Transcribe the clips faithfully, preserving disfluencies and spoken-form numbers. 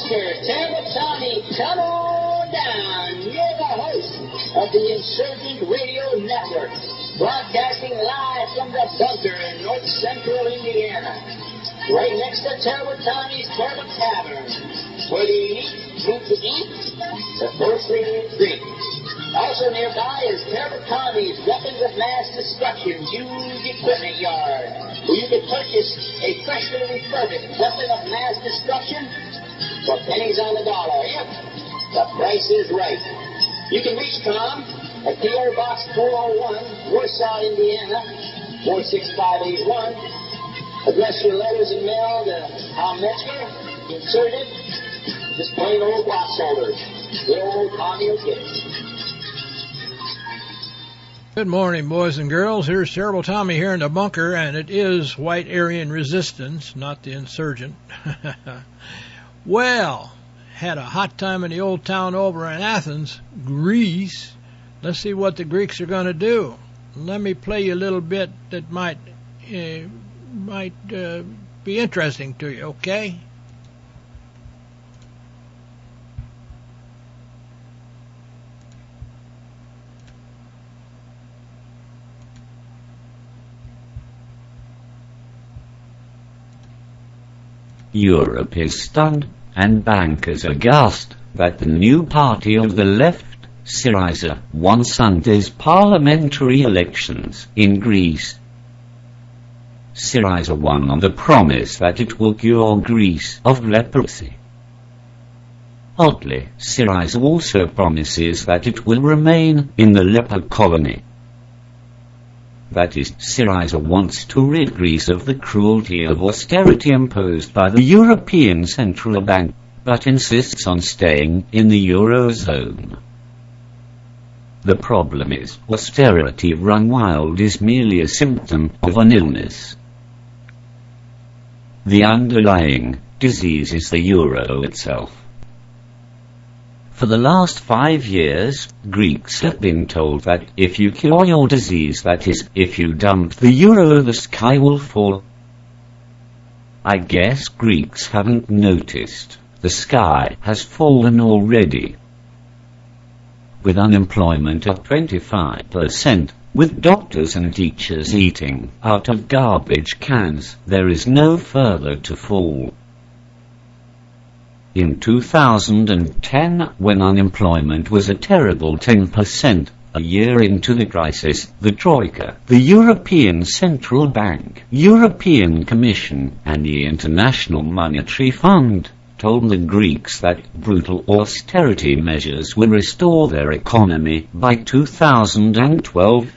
Mister Terrible Tommy, come on down. You're the host of the Insurgent Radio Network, broadcasting live from the bunker in north central Indiana, right next to Terrible Tommy's Terrible Tavern, where the elite meet to eat, the mostly drink. Also nearby is Terrible Tommy's Weapons of Mass Destruction Used Equipment Yard, where you can purchase a freshly refurbished weapon of mass destruction for pennies on the dollar, if the price is right. You can reach Tom at P O Box four oh one, Warsaw, Indiana, four six five eight one. Address your letters and mail to Tom Metzger, Inserted, just plain old box holders. Good old Tommy will get it. Good morning, boys and girls. Here's Terrible Tommy here in the bunker, and it is White Aryan Resistance, not the Insurgent. Well, had a hot time in the old town over in Athens, Greece. Let's see what the Greeks are going to do. Let me play you a little bit that might uh, might uh, be interesting to you, okay? Europe is stunned, and bankers aghast, that the new party of the left, Syriza, won Sunday's parliamentary elections in Greece. Syriza won on the promise that it will cure Greece of leprosy. Oddly, Syriza also promises that it will remain in the leper colony. That is, Syriza wants to rid Greece of the cruelty of austerity imposed by the European Central Bank, but insists on staying in the Eurozone. The problem is, austerity run wild is merely a symptom of an illness. The underlying disease is the euro itself. For the last five years, Greeks have been told that if you cure your disease, that is, if you dump the euro, the sky will fall. I guess Greeks haven't noticed. The sky has fallen already. With unemployment at twenty-five percent, with doctors and teachers eating out of garbage cans, there is no further to fall. In two thousand ten, when unemployment was a terrible ten percent, a year into the crisis, the Troika, the European Central Bank, European Commission, and the International Monetary Fund told the Greeks that brutal austerity measures will restore their economy by two thousand twelve.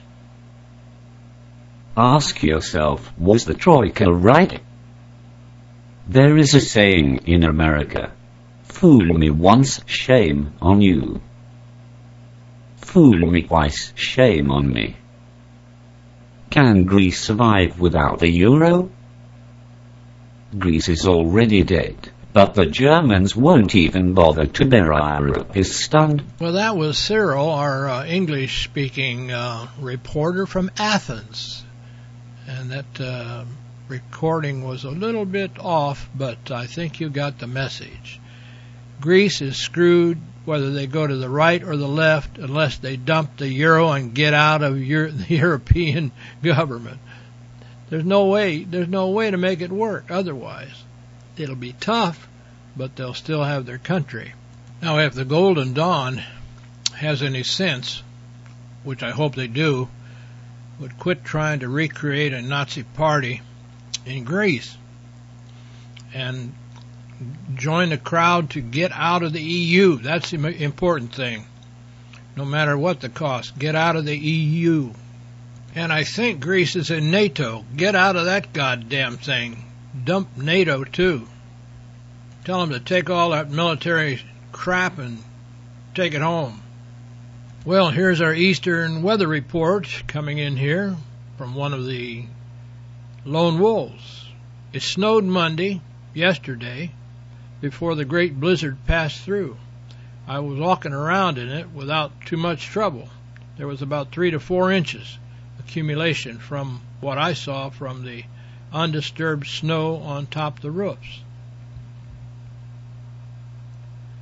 Ask yourself, was the Troika right? There is a saying in America, fool me once, shame on you. Fool me twice, shame on me. Can Greece survive without the euro? Greece is already dead, but the Germans won't even bother to bury Europe is stunned. Well, that was Cyril, our uh, English-speaking uh, reporter from Athens. And that uh, recording was a little bit off, but I think you got the message. Greece is screwed whether they go to the right or the left unless they dump the euro and get out of Euro- the European government. There's no way, there's no way to make it work otherwise. It'll be tough, but they'll still have their country. Now, if the Golden Dawn has any sense, which I hope they do, would quit trying to recreate a Nazi party in Greece and join the crowd to get out of the E U. That's the important thing. No matter what the cost, get out of the E U. And I think Greece is in NATO. Get out of that goddamn thing. Dump NATO, too. Tell them to take all that military crap and take it home. Well, here's our Eastern weather report coming in here from one of the lone wolves. It snowed Monday, yesterday, before the great blizzard passed through. I was walking around in it without too much trouble. There was about three to four inches accumulation from what I saw from the undisturbed snow on top of the roofs.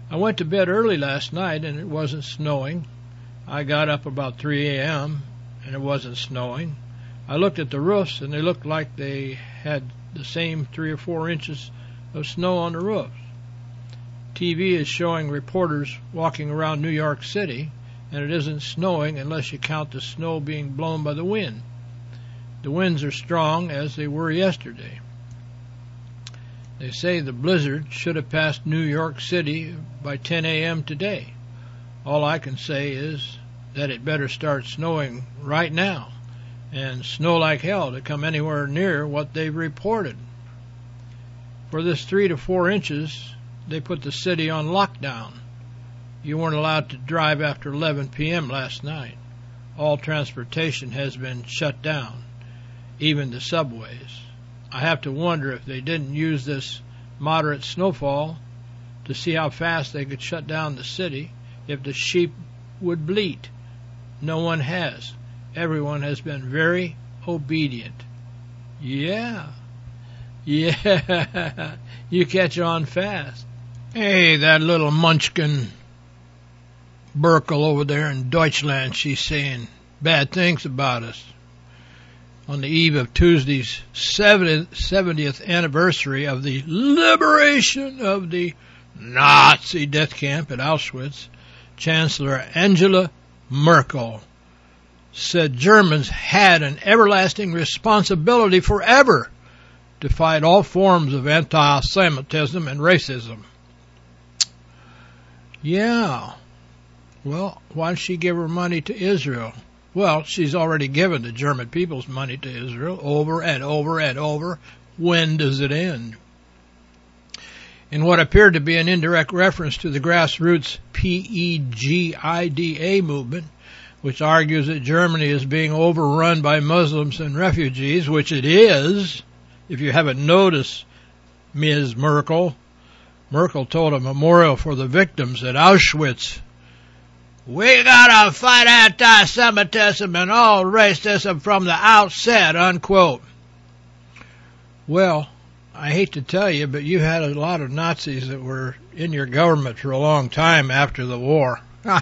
I went to bed early last night and it wasn't snowing. I got up about three a.m. and it wasn't snowing. I looked at the roofs and they looked like they had the same three or four inches of snow on the roofs. T V is showing reporters walking around New York City, and it isn't snowing unless you count the snow being blown by the wind. The winds are strong as they were yesterday. They say the blizzard should have passed New York City by ten a.m. today. All I can say is that it better start snowing right now, and snow like hell to come anywhere near what they've reported. For this three to four inches, they put the city on lockdown. You weren't allowed to drive after eleven p.m. last night. All transportation has been shut down, even the subways. I have to wonder if they didn't use this moderate snowfall to see how fast they could shut down the city if the sheep would bleat. No one has. Everyone has been very obedient. Yeah. Yeah. You catch on fast. Hey, that little munchkin Burkel over there in Deutschland, she's saying bad things about us. On the eve of Tuesday's seventieth anniversary of the liberation of the Nazi death camp at Auschwitz, Chancellor Angela Merkel said Germans had an everlasting responsibility forever to fight all forms of anti-Semitism and racism. Yeah. Well, why did she give her money to Israel? Well, she's already given the German people's money to Israel over and over and over. When does it end? In what appeared to be an indirect reference to the grassroots P E G I D A movement, which argues that Germany is being overrun by Muslims and refugees, which it is, if you haven't noticed, Miz Merkel. Merkel told a memorial for the victims at Auschwitz, "We gotta fight anti-Semitism and all racism from the outset," unquote. Well, I hate to tell you, but you had a lot of Nazis that were in your government for a long time after the war.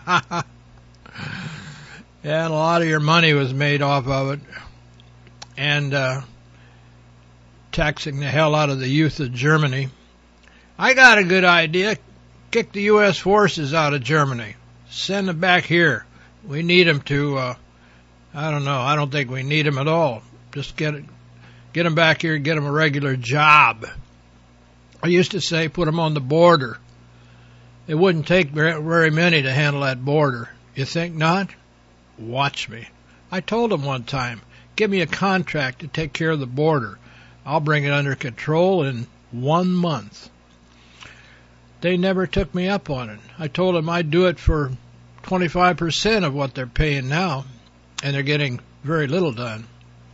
And a lot of your money was made off of it. And uh, taxing the hell out of the youth of Germany. I got a good idea. Kick the U S forces out of Germany. Send them back here. We need them to, uh, I don't know, I don't think we need them at all. Just get it, get them back here and get them a regular job. I used to say put them on the border. It wouldn't take very many to handle that border. You think not? Watch me. I told them one time, give me a contract to take care of the border. I'll bring it under control in one month. They never took me up on it. I told them I'd do it for twenty-five percent of what they're paying now, and they're getting very little done.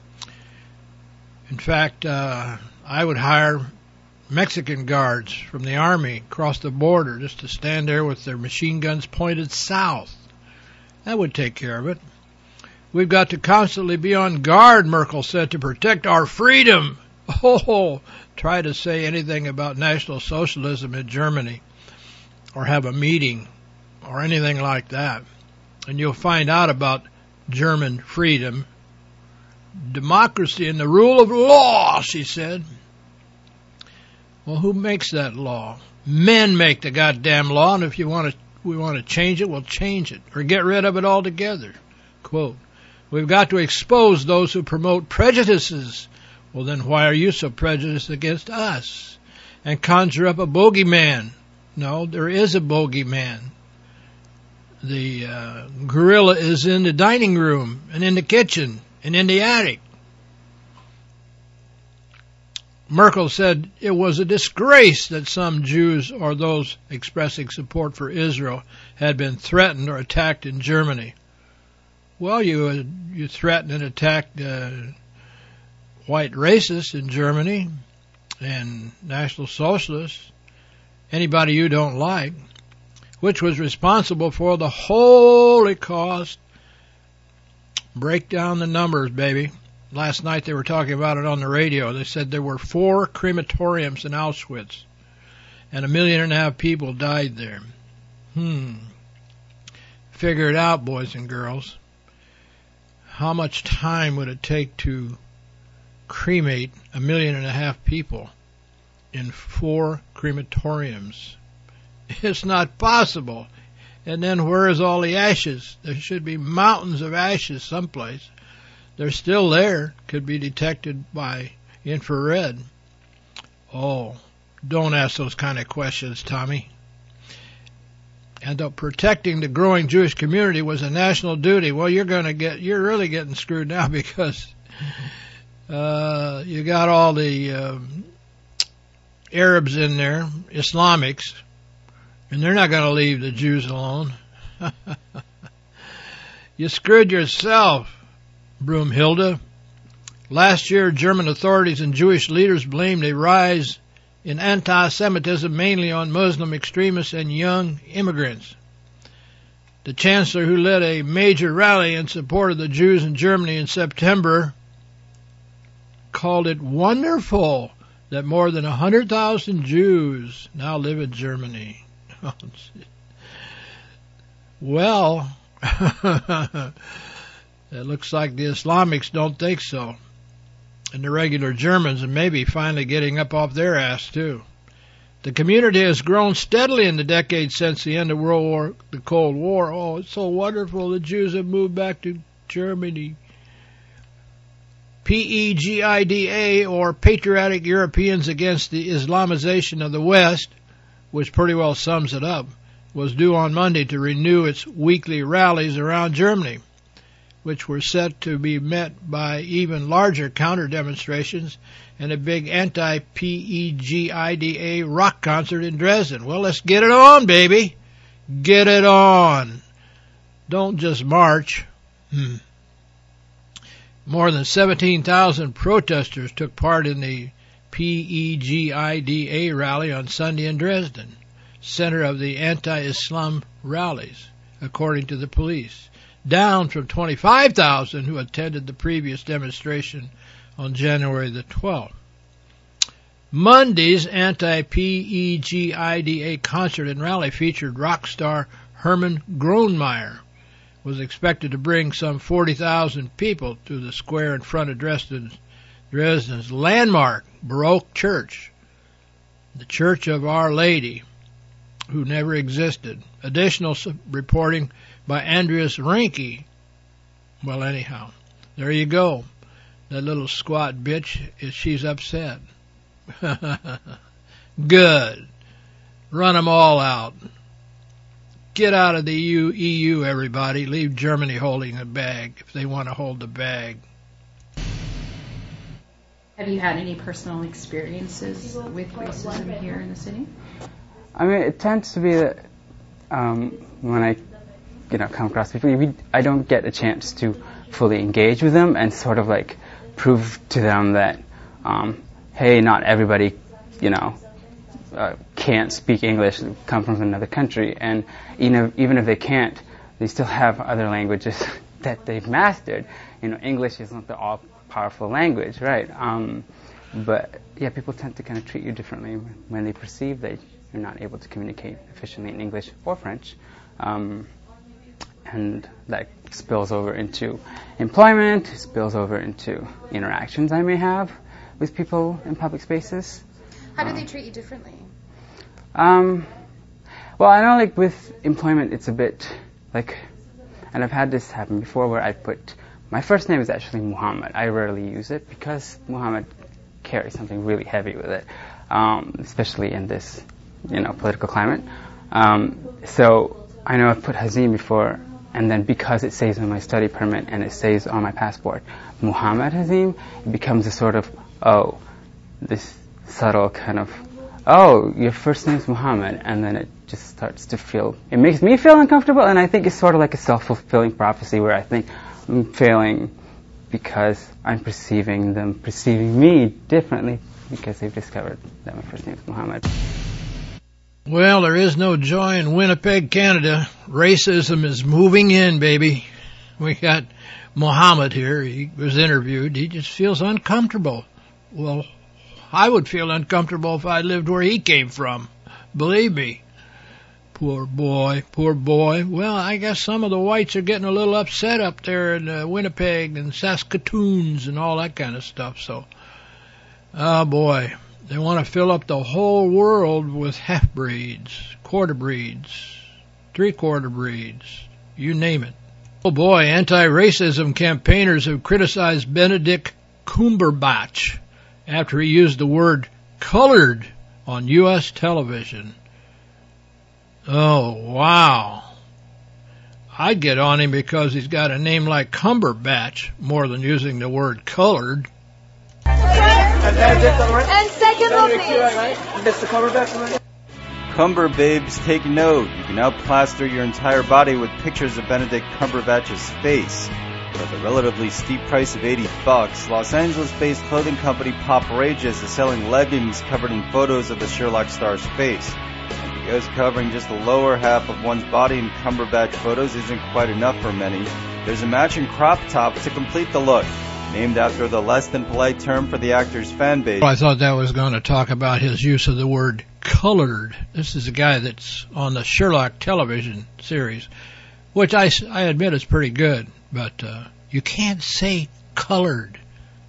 In fact, uh, I would hire Mexican guards from the army across the border just to stand there with their machine guns pointed south. That would take care of it. We've got to constantly be on guard, Merkel said, to protect our freedom. Oh, try to say anything about National Socialism in Germany or have a meeting or anything like that, and you'll find out about German freedom, democracy, and the rule of law, she said. Well, who makes that law? Men make the goddamn law, and if you want to, we want to change it, we'll change it or get rid of it altogether. Quote, we've got to expose those who promote prejudices. Well, then why are you so prejudiced against us? And conjure up a bogeyman. No, there is a bogeyman. The uh, gorilla is in the dining room and in the kitchen and in the attic. Merkel said it was a disgrace that some Jews or those expressing support for Israel had been threatened or attacked in Germany. Well, you you threatened and attacked uh, white racists in Germany and National Socialists, anybody you don't like, which was responsible for the Holocaust. Break down the numbers, baby. Last night they were talking about it on the radio. They said there were four crematoriums in Auschwitz, and a million and a half people died there. Hmm. Figure it out, boys and girls. How much time would it take to cremate a million and a half people in four crematoriums? It's not possible. And then where is all the ashes? There should be mountains of ashes someplace. They're still there. Could be detected by infrared. Oh, don't ask those kind of questions, Tommy. And though protecting the growing Jewish community was a national duty, well, you're going to get, you're really getting screwed now because uh, you got all the um, Arabs in there, Islamics, and they're not going to leave the Jews alone. You screwed yourself, Broomhilda. Last year, German authorities and Jewish leaders blamed a rise in anti-Semitism mainly on Muslim extremists and young immigrants. The chancellor, who led a major rally in support of the Jews in Germany in September, called it wonderful that more than one hundred thousand Jews now live in Germany. Well, it looks like the Islamics don't think so. And the regular Germans are maybe finally getting up off their ass, too. The community has grown steadily in the decades since the end of World War, the Cold War. Oh, it's so wonderful. The Jews have moved back to Germany. P E G I D A, or Patriotic Europeans Against the Islamization of the West, which pretty well sums it up, was due on Monday to renew its weekly rallies around Germany, which were set to be met by even larger counter-demonstrations and a big anti-P E G I D A rock concert in Dresden. Well, let's get it on, baby. Get it on. Don't just march. Hmm. More than seventeen thousand protesters took part in the P E G I D A rally on Sunday in Dresden, center of the anti-Islam rallies, according to the police, down from twenty-five thousand who attended the previous demonstration on January the twelfth. Monday's anti-P E G I D A concert and rally featured rock star Herman Grönemeyer, was expected to bring some forty thousand people to the square in front of Dresden's, Dresden's landmark Baroque church, the Church of Our Lady, who never existed. Additional reporting by Andreas Rinke. Well, anyhow, there you go. That little squat bitch, she's upset. Good. Run them all out. Get out of the E U, everybody. Leave Germany holding the bag if they want to hold the bag. Have you had any personal experiences with racism here in the city? I mean, it tends to be that um, when I, you know, come across people, we, I don't get a chance to fully engage with them and sort of like prove to them that, um, hey, not everybody, you know, uh, can't speak English, come from another country, and even if, even if they can't, they still have other languages that they've mastered. You know, English isn't the all-powerful language, right? Um, but yeah, people tend to kind of treat you differently when they perceive that you're not able to communicate efficiently in English or French, um, and that spills over into employment, spills over into interactions I may have with people in public spaces. How do they treat you differently? Um, well, I know, like, with employment, it's a bit, like, and I've had this happen before where I put, my first name is actually Muhammad. I rarely use it because Muhammad carries something really heavy with it, um, especially in this, you know, political climate. Um, so I know I've put Hazim before, and then because it says on my study permit and it says on my passport, Muhammad Hazim, it becomes a sort of, oh, this subtle kind of, oh, your first name's Muhammad, and then it just starts to feel, it makes me feel uncomfortable, and I think it's sort of like a self-fulfilling prophecy where I think I'm failing because I'm perceiving them perceiving me differently because they've discovered that my first name's Muhammad. Well, there is no joy in Winnipeg, Canada. Racism is moving in, baby. We got Muhammad here. He was interviewed. He just feels uncomfortable. Well, I would feel uncomfortable if I lived where he came from. Believe me. Poor boy, poor boy. Well, I guess some of the whites are getting a little upset up there in uh, Winnipeg and Saskatoons and all that kind of stuff. So, oh boy, they want to fill up the whole world with half-breeds, quarter-breeds, three-quarter breeds, you name it. Oh boy, anti-racism campaigners have criticized Benedict Cumberbatch after he used the word colored on U S television. Oh, wow. I'd get on him because he's got a name like Cumberbatch more than using the word colored. And second, please. Mister Cumberbatch. Cumber babes, take note. You can now plaster your entire body with pictures of Benedict Cumberbatch's face. For the relatively steep price of eighty bucks, Los Angeles-based clothing company Poprageous is selling leggings covered in photos of the Sherlock star's face. And because covering just the lower half of one's body in Cumberbatch photos isn't quite enough for many, there's a matching crop top to complete the look, named after the less-than-polite term for the actor's fan base. I thought that was going to talk about his use of the word colored. This is a guy that's on the Sherlock television series, which I, I admit is pretty good, but uh, you can't say colored.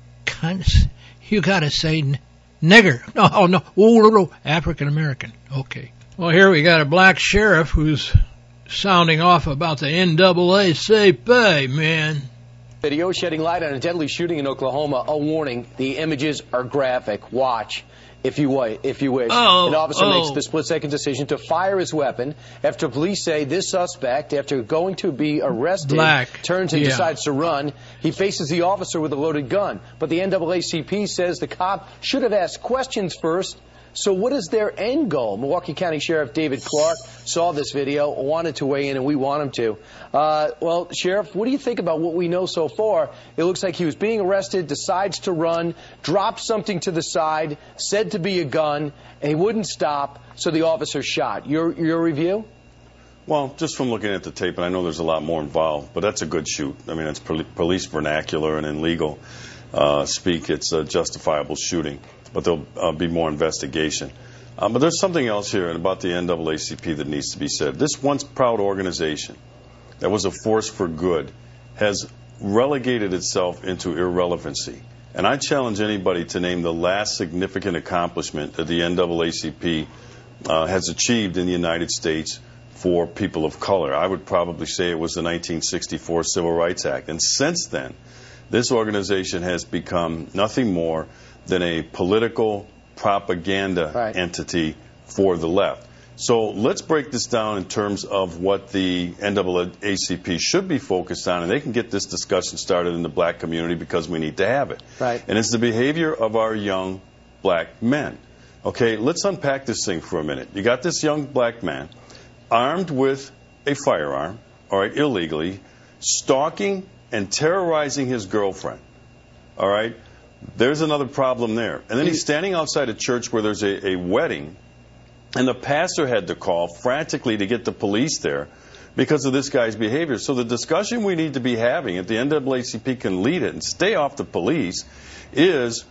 You got to say n- nigger. No, oh, no, oh, no, no, African-American. Okay. Well, here we got a black sheriff who's sounding off about the N double A. Say, pay, man. Video shedding light on a deadly shooting in Oklahoma. A warning, the images are graphic. Watch if you, if you wish. Oh, An officer oh. makes the split-second decision to fire his weapon after police say this suspect, after going to be arrested, Black. turns and yeah. decides to run. He faces the officer with a loaded gun. But the N double A C P says the cop should have asked questions first. So what is their end goal? Milwaukee County Sheriff David Clark saw this video, wanted to weigh in, and we want him to. Uh, well, Sheriff, what do you think about what we know so far? It looks like he was being arrested, decides to run, drops something to the side, said to be a gun, and he wouldn't stop, so the officer shot. Your, your review? Well, just from looking at the tape, and I know there's a lot more involved, but that's a good shoot. I mean, it's pol- police vernacular, and in legal uh, speak, it's a justifiable shooting. But there'll uh, be more investigation. Um, but there's something else here about the N double A C P that needs to be said. This once proud organization that was a force for good has relegated itself into irrelevancy. And I challenge anybody to name the last significant accomplishment that the N double A C P uh, has achieved in the United States for people of color. I would probably say it was the nineteen sixty-four Civil Rights Act. And since then, this organization has become nothing more than a political propaganda right. entity for the left. So let's break this down in terms of what the N double A C P should be focused on, and they can get this discussion started in the black community because we need to have it. Right. And it's the behavior of our young black men. Okay, let's unpack this thing for a minute. You got this young black man armed with a firearm, all right, illegally, stalking and terrorizing his girlfriend, all right? There's another problem there. And then he's standing outside a church where there's a, a wedding, and the pastor had to call frantically to get the police there because of this guy's behavior. So the discussion we need to be having, if the N double A C P can lead it and stay off the police, is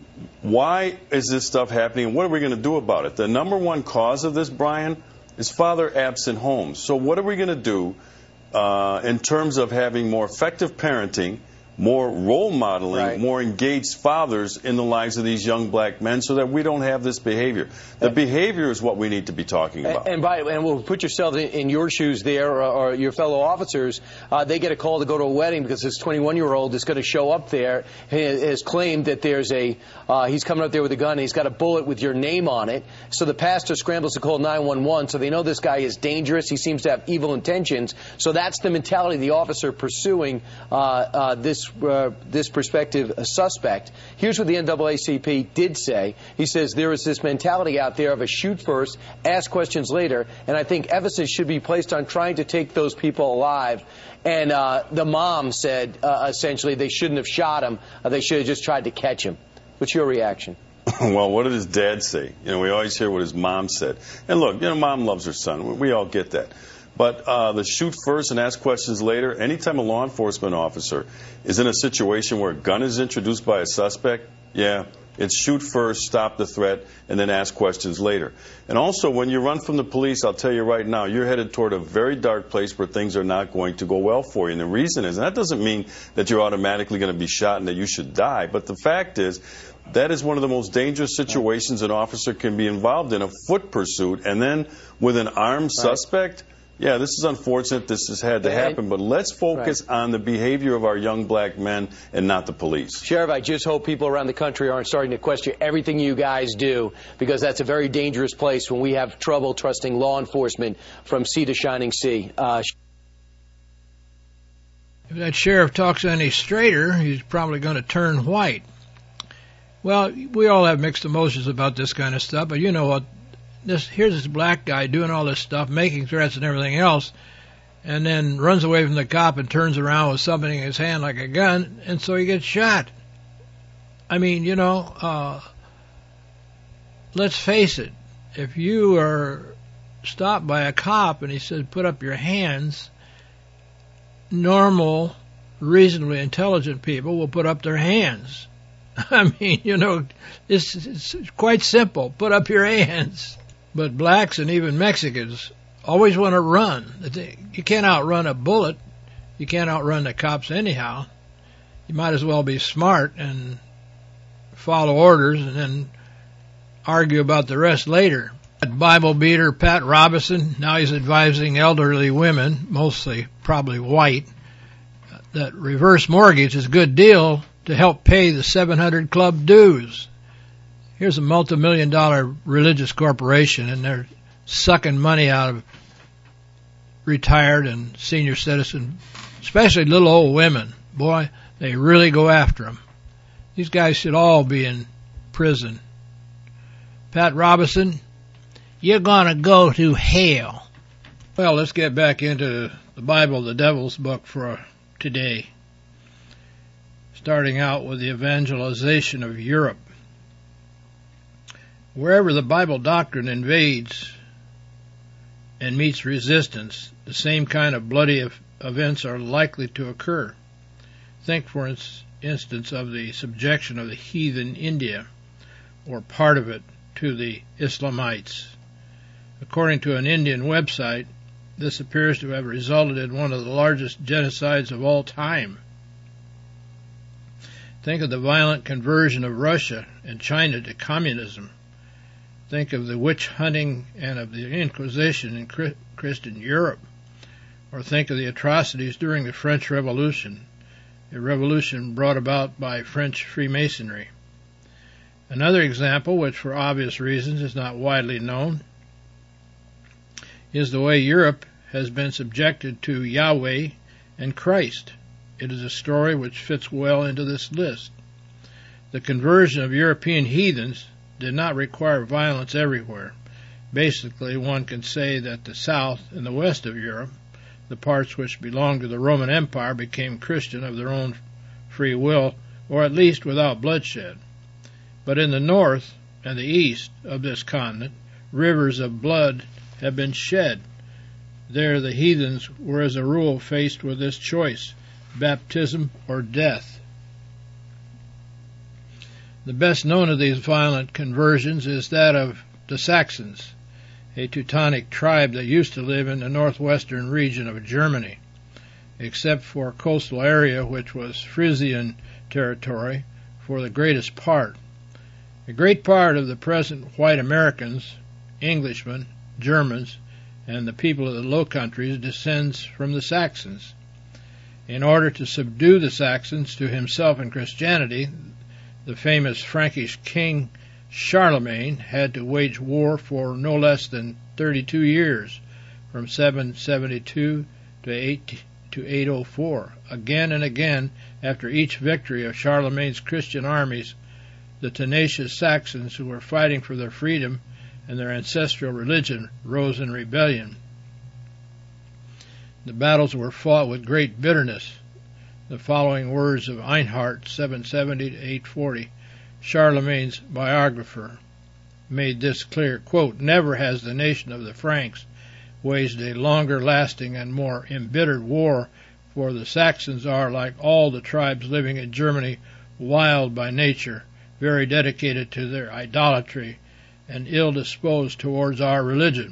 why is this stuff happening and what are we going to do about it? The number one cause of this, Brian, is father-absent homes. So what are we going to do uh, in terms of having more effective parenting, more role modeling, right. more engaged fathers in the lives of these young black men so that we don't have this behavior. The behavior is what we need to be talking about. And, and, by, and we'll put yourself in, in your shoes there, or, or your fellow officers. Uh, they get a call to go to a wedding because this twenty-one-year-old is going to show up there. He has claimed that there's a, uh, he's coming up there with a gun and he's got a bullet with your name on it. So the pastor scrambles to call nine one one, so they know this guy is dangerous. He seems to have evil intentions. So that's the mentality of the officer pursuing uh, uh, this Uh, this prospective uh, suspect. Here's what the N double A C P did say. He says there is this mentality out there of a shoot first, ask questions later, and I think emphasis should be placed on trying to take those people alive. And uh, the mom said, uh, essentially, they shouldn't have shot him. Uh, they should have just tried to catch him. What's your reaction? Well, what did his dad say? You know, we always hear what his mom said. And look, you know, mom loves her son. We all get that. But uh, the shoot first and ask questions later, anytime a law enforcement officer is in a situation where a gun is introduced by a suspect, yeah, it's shoot first, stop the threat, and then ask questions later. And also, when you run from the police, I'll tell you right now, you're headed toward a very dark place where things are not going to go well for you. And the reason is, and that doesn't mean that you're automatically going to be shot and that you should die, but the fact is, that is one of the most dangerous situations an officer can be involved in, a foot pursuit, and then with an armed right. suspect. Yeah, this is unfortunate. This has had to happen, but let's focus right. on the behavior of our young black men and not the police. Sheriff, I just hope people around the country aren't starting to question everything you guys do, because that's a very dangerous place when we have trouble trusting law enforcement from sea to shining sea. Uh, if that sheriff talks any straighter, he's probably going to turn white. Well, we all have mixed emotions about this kind of stuff, but you know what? This, here's this black guy doing all this stuff, making threats and everything else, and then runs away from the cop and turns around with something in his hand like a gun, and so he gets shot. I mean, you know, uh, let's face it. If you are stopped by a cop and he says, put up your hands, normal, reasonably intelligent people will put up their hands. I mean, you know, it's, it's quite simple. Put up your hands. But blacks and even Mexicans always want to run. You can't outrun a bullet. You can't outrun the cops anyhow. You might as well be smart and follow orders and then argue about the rest later. That Bible beater Pat Robertson, now he's advising elderly women, mostly probably white, that reverse mortgage is a good deal to help pay the seven hundred club dues. Here's a multi-million dollar religious corporation, and they're sucking money out of retired and senior citizen, especially little old women. Boy, they really go after them. These guys should all be in prison. Pat Robertson, you're going to go to hell. Well, let's get back into the Bible, the Devil's Book, for today. Starting out with the evangelization of Europe. Wherever the Bible doctrine invades and meets resistance, the same kind of bloody events are likely to occur. Think, for instance, of the subjection of the heathen India, or part of it, to the Islamites. According to an Indian website, this appears to have resulted in one of the largest genocides of all time. Think of the violent conversion of Russia and China to communism. Think of the witch hunting and of the Inquisition in Christian Europe. Or think of the atrocities during the French Revolution, a revolution brought about by French Freemasonry. Another example, which for obvious reasons is not widely known, is the way Europe has been subjected to Yahweh and Christ. It is a story which fits well into this list. The conversion of European heathens did not require violence everywhere. Basically, one can say that the south and the west of Europe, the parts which belonged to the Roman Empire, became Christian of their own free will, or at least without bloodshed. But in the north and the east of this continent, rivers of blood have been shed. There the heathens were as a rule faced with this choice, baptism or death. The best known of these violent conversions is that of the Saxons, a Teutonic tribe that used to live in the northwestern region of Germany, except for a coastal area which was Frisian territory for the greatest part. A great part of the present white Americans, Englishmen, Germans, and the people of the Low Countries descends from the Saxons. In order to subdue the Saxons to himself and Christianity, the famous Frankish king Charlemagne had to wage war for no less than thirty-two years, from seven seventy-two to eight oh four. Again and again, after each victory of Charlemagne's Christian armies, the tenacious Saxons who were fighting for their freedom and their ancestral religion rose in rebellion. The battles were fought with great bitterness. The following words of Einhard, seven seventy to eight forty, Charlemagne's biographer, made this clear, quote, "Never has the nation of the Franks waged a longer-lasting and more embittered war, for the Saxons are, like all the tribes living in Germany, wild by nature, very dedicated to their idolatry, and ill-disposed towards our religion.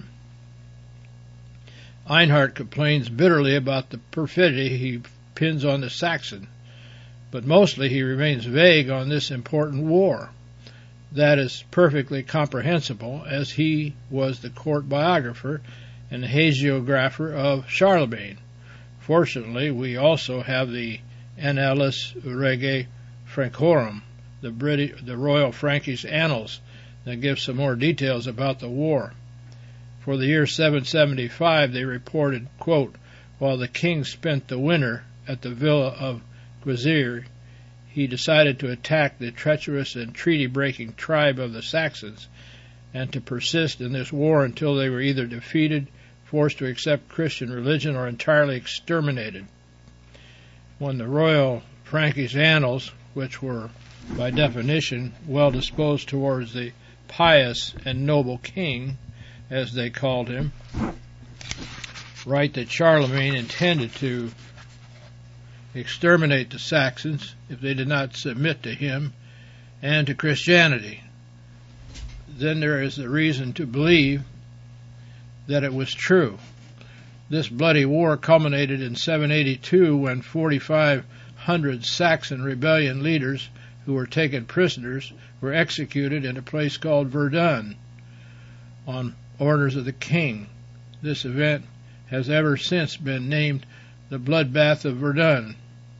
Einhard complains bitterly about the perfidy he pins on the Saxon, but mostly he remains vague on this important war. That is perfectly comprehensible, as he was the court biographer and the hagiographer of Charlemagne. Fortunately, we also have the Annales Regiae Francorum, the, British, the Royal Frankish Annals, that give some more details about the war. For the year seven seventy-five, they reported, quote, while the king spent the winter at the villa of Guisir, he decided to attack the treacherous and treaty-breaking tribe of the Saxons, and to persist in this war until they were either defeated, forced to accept Christian religion, or entirely exterminated. When the Royal Frankish Annals, which were by definition well disposed towards the pious and noble king, as they called him, write that Charlemagne intended to exterminate the Saxons if they did not submit to him and to Christianity, then there is the reason to believe that it was true. This bloody war culminated in seven eighty-two when forty-five hundred Saxon rebellion leaders who were taken prisoners were executed in a place called Verdun on orders of the king. This event has ever since been named the Bloodbath of Verdun.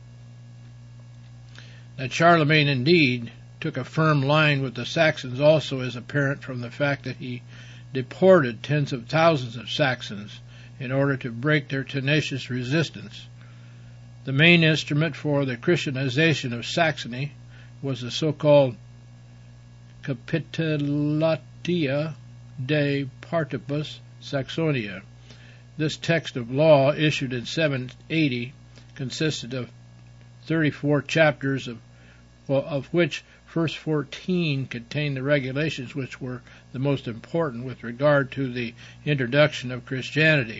That Charlemagne indeed took a firm line with the Saxons also is apparent from the fact that he deported tens of thousands of Saxons in order to break their tenacious resistance. The main instrument for the Christianization of Saxony was the so-called Capitulatia de Partibus Saxonia. This text of law, issued in seven eighty, consisted of thirty-four chapters, of, well, of which first fourteen contained the regulations which were the most important with regard to the introduction of Christianity.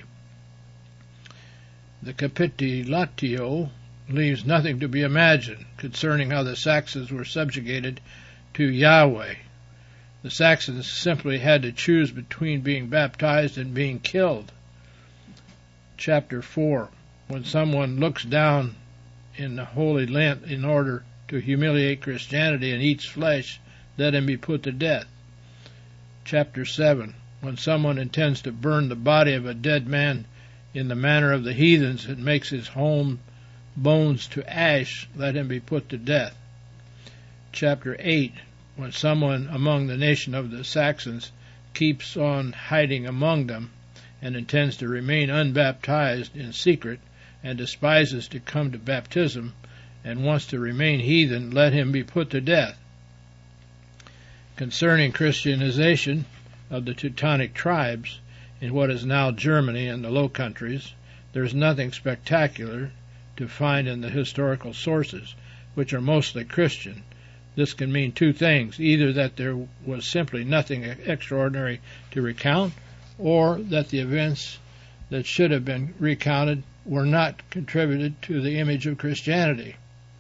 The Capitulatio leaves nothing to be imagined concerning how the Saxons were subjugated to Yahweh. The Saxons simply had to choose between being baptized and being killed. Chapter four. When someone looks down in the Holy Lent in order to humiliate Christianity and eats flesh, let him be put to death. Chapter seven. When someone intends to burn the body of a dead man in the manner of the heathens and makes his home bones to ash, let him be put to death. Chapter eight. When someone among the nation of the Saxons keeps on hiding among them and intends to remain unbaptized in secret and despises to come to baptism and wants to remain heathen, let him be put to death. Concerning Christianization of the Teutonic tribes in what is now Germany and the Low Countries, there is nothing spectacular to find in the historical sources, which are mostly Christian. This can mean two things: either that there was simply nothing extraordinary to recount, or that the events that should have been recounted were not contributed to the image of Christianity.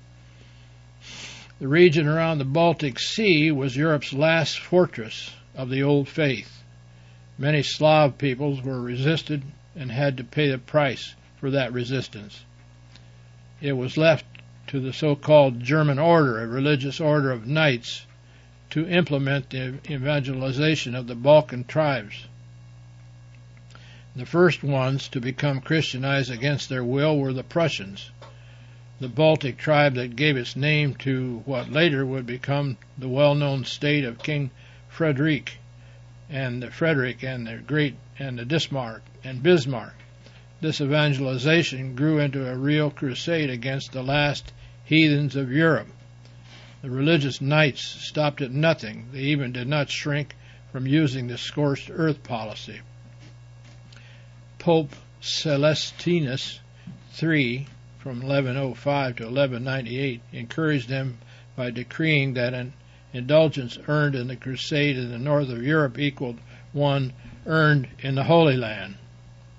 The region around the Baltic Sea was Europe's last fortress of the old faith. Many Slav peoples were resisted and had to pay the price for that resistance. It was left to the so-called German order, a religious order of knights, to implement the evangelization of the Balkan tribes. The first ones to become Christianized against their will were the Prussians, the Baltic tribe that gave its name to what later would become the well-known state of King Frederick and the Frederick and the Great and the Bismarck and Bismarck. This evangelization grew into a real crusade against the last heathens of Europe. The religious knights stopped at nothing. They even did not shrink from using the scorched earth policy. Pope Celestinus the third, from eleven oh five to eleven ninety-eight, encouraged them by decreeing that an indulgence earned in the crusade in the north of Europe equaled one earned in the Holy Land.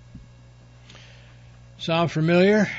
Sound familiar?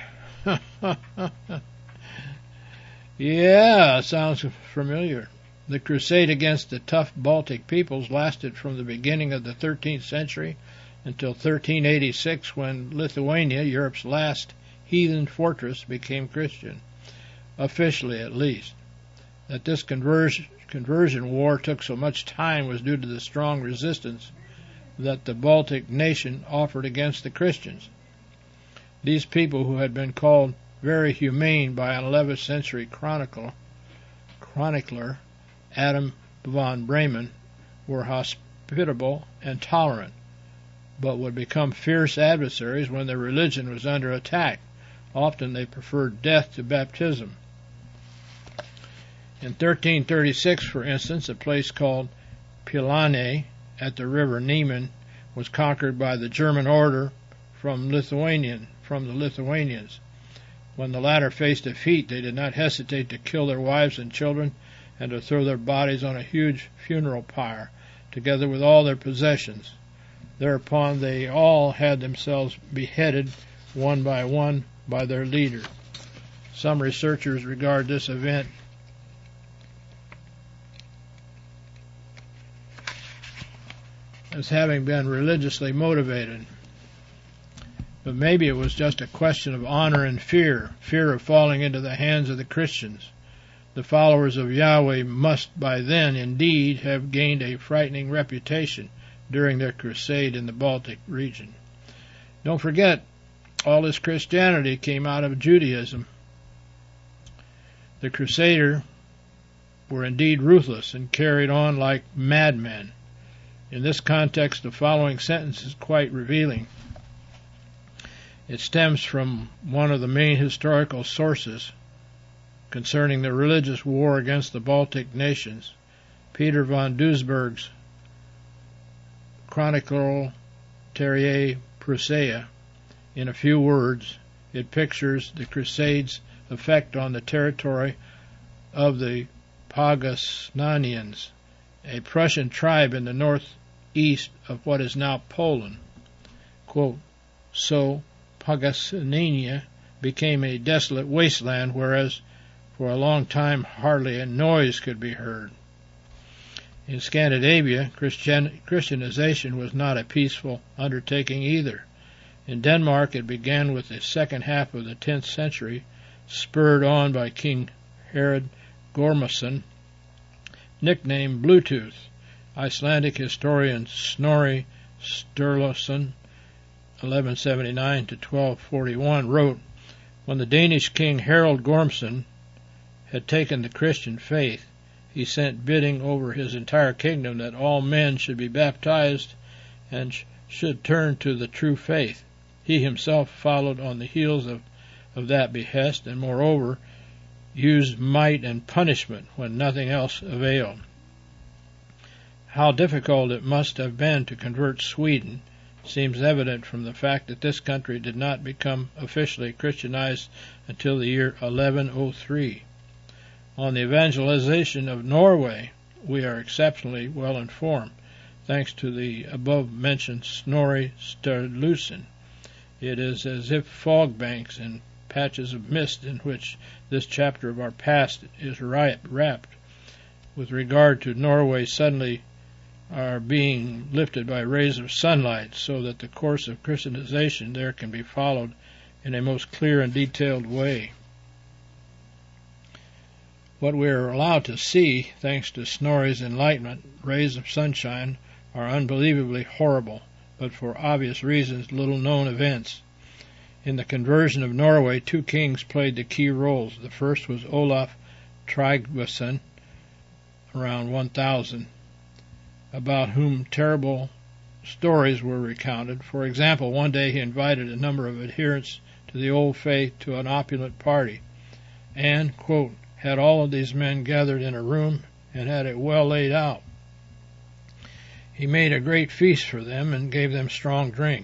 Yeah, sounds familiar. The crusade against the tough Baltic peoples lasted from the beginning of the thirteenth century until thirteen eighty-six, when Lithuania, Europe's last heathen fortress, became Christian, officially at least. That this conversion, conversion war took so much time was due to the strong resistance that the Baltic nation offered against the Christians. These people, who had been called very humane by an eleventh century chronicler, chronicler Adam von Bremen, were hospitable and tolerant, but would become fierce adversaries when their religion was under attack. Often they preferred death to baptism. In thirteen thirty-six, for instance, a place called Pilane at the river Niemen was conquered by the German order from Lithuanian from the Lithuanians. When the latter faced defeat, they did not hesitate to kill their wives and children and to throw their bodies on a huge funeral pyre, together with all their possessions. Thereupon they all had themselves beheaded one by one by their leader. Some researchers regard this event as having been religiously motivated. But maybe it was just a question of honor and fear, fear of falling into the hands of the Christians. The followers of Yahweh must by then indeed have gained a frightening reputation during their crusade in the Baltic region. Don't forget, all this Christianity came out of Judaism. The Crusaders were indeed ruthless and carried on like madmen. In this context, the following sentence is quite revealing. It stems from one of the main historical sources concerning the religious war against the Baltic nations, Peter von Duisberg's Chronicle Terrae Prussia. In a few words, it pictures the Crusades' effect on the territory of the Pogasnanians, a Prussian tribe in the northeast of what is now Poland. Quote, so Pogasnania became a desolate wasteland, whereas for a long time hardly a noise could be heard. In Scandinavia, Christian, Christianization was not a peaceful undertaking either. In Denmark, it began with the second half of the tenth century, spurred on by King Harald Gormason, nicknamed Bluetooth. Icelandic historian Snorri Sturluson, eleven seventy-nine to twelve forty-one, wrote, when the Danish king Harald Gormson had taken the Christian faith, he sent bidding over his entire kingdom that all men should be baptized and sh- should turn to the true faith. He himself followed on the heels of, of that behest, and moreover used might and punishment when nothing else availed. How difficult it must have been to convert Sweden seems evident from the fact that this country did not become officially Christianized until the year eleven oh three. On the evangelization of Norway, we are exceptionally well informed, thanks to the above-mentioned Snorri Sturluson. It is as if fog banks and patches of mist in which this chapter of our past is wrapped. With regard to Norway, suddenly are being lifted by rays of sunlight, so that the course of Christianization there can be followed in a most clear and detailed way. What we are allowed to see, thanks to Snorri's enlightenment, rays of sunshine, are unbelievably horrible, but for obvious reasons little-known events. In the conversion of Norway, two kings played the key roles. The first was Olaf Tryggvason, around one thousand, about whom terrible stories were recounted. For example, one day he invited a number of adherents to the old faith to an opulent party, and, quote, had all of these men gathered in a room and had it well laid out. He made a great feast for them and gave them strong drink.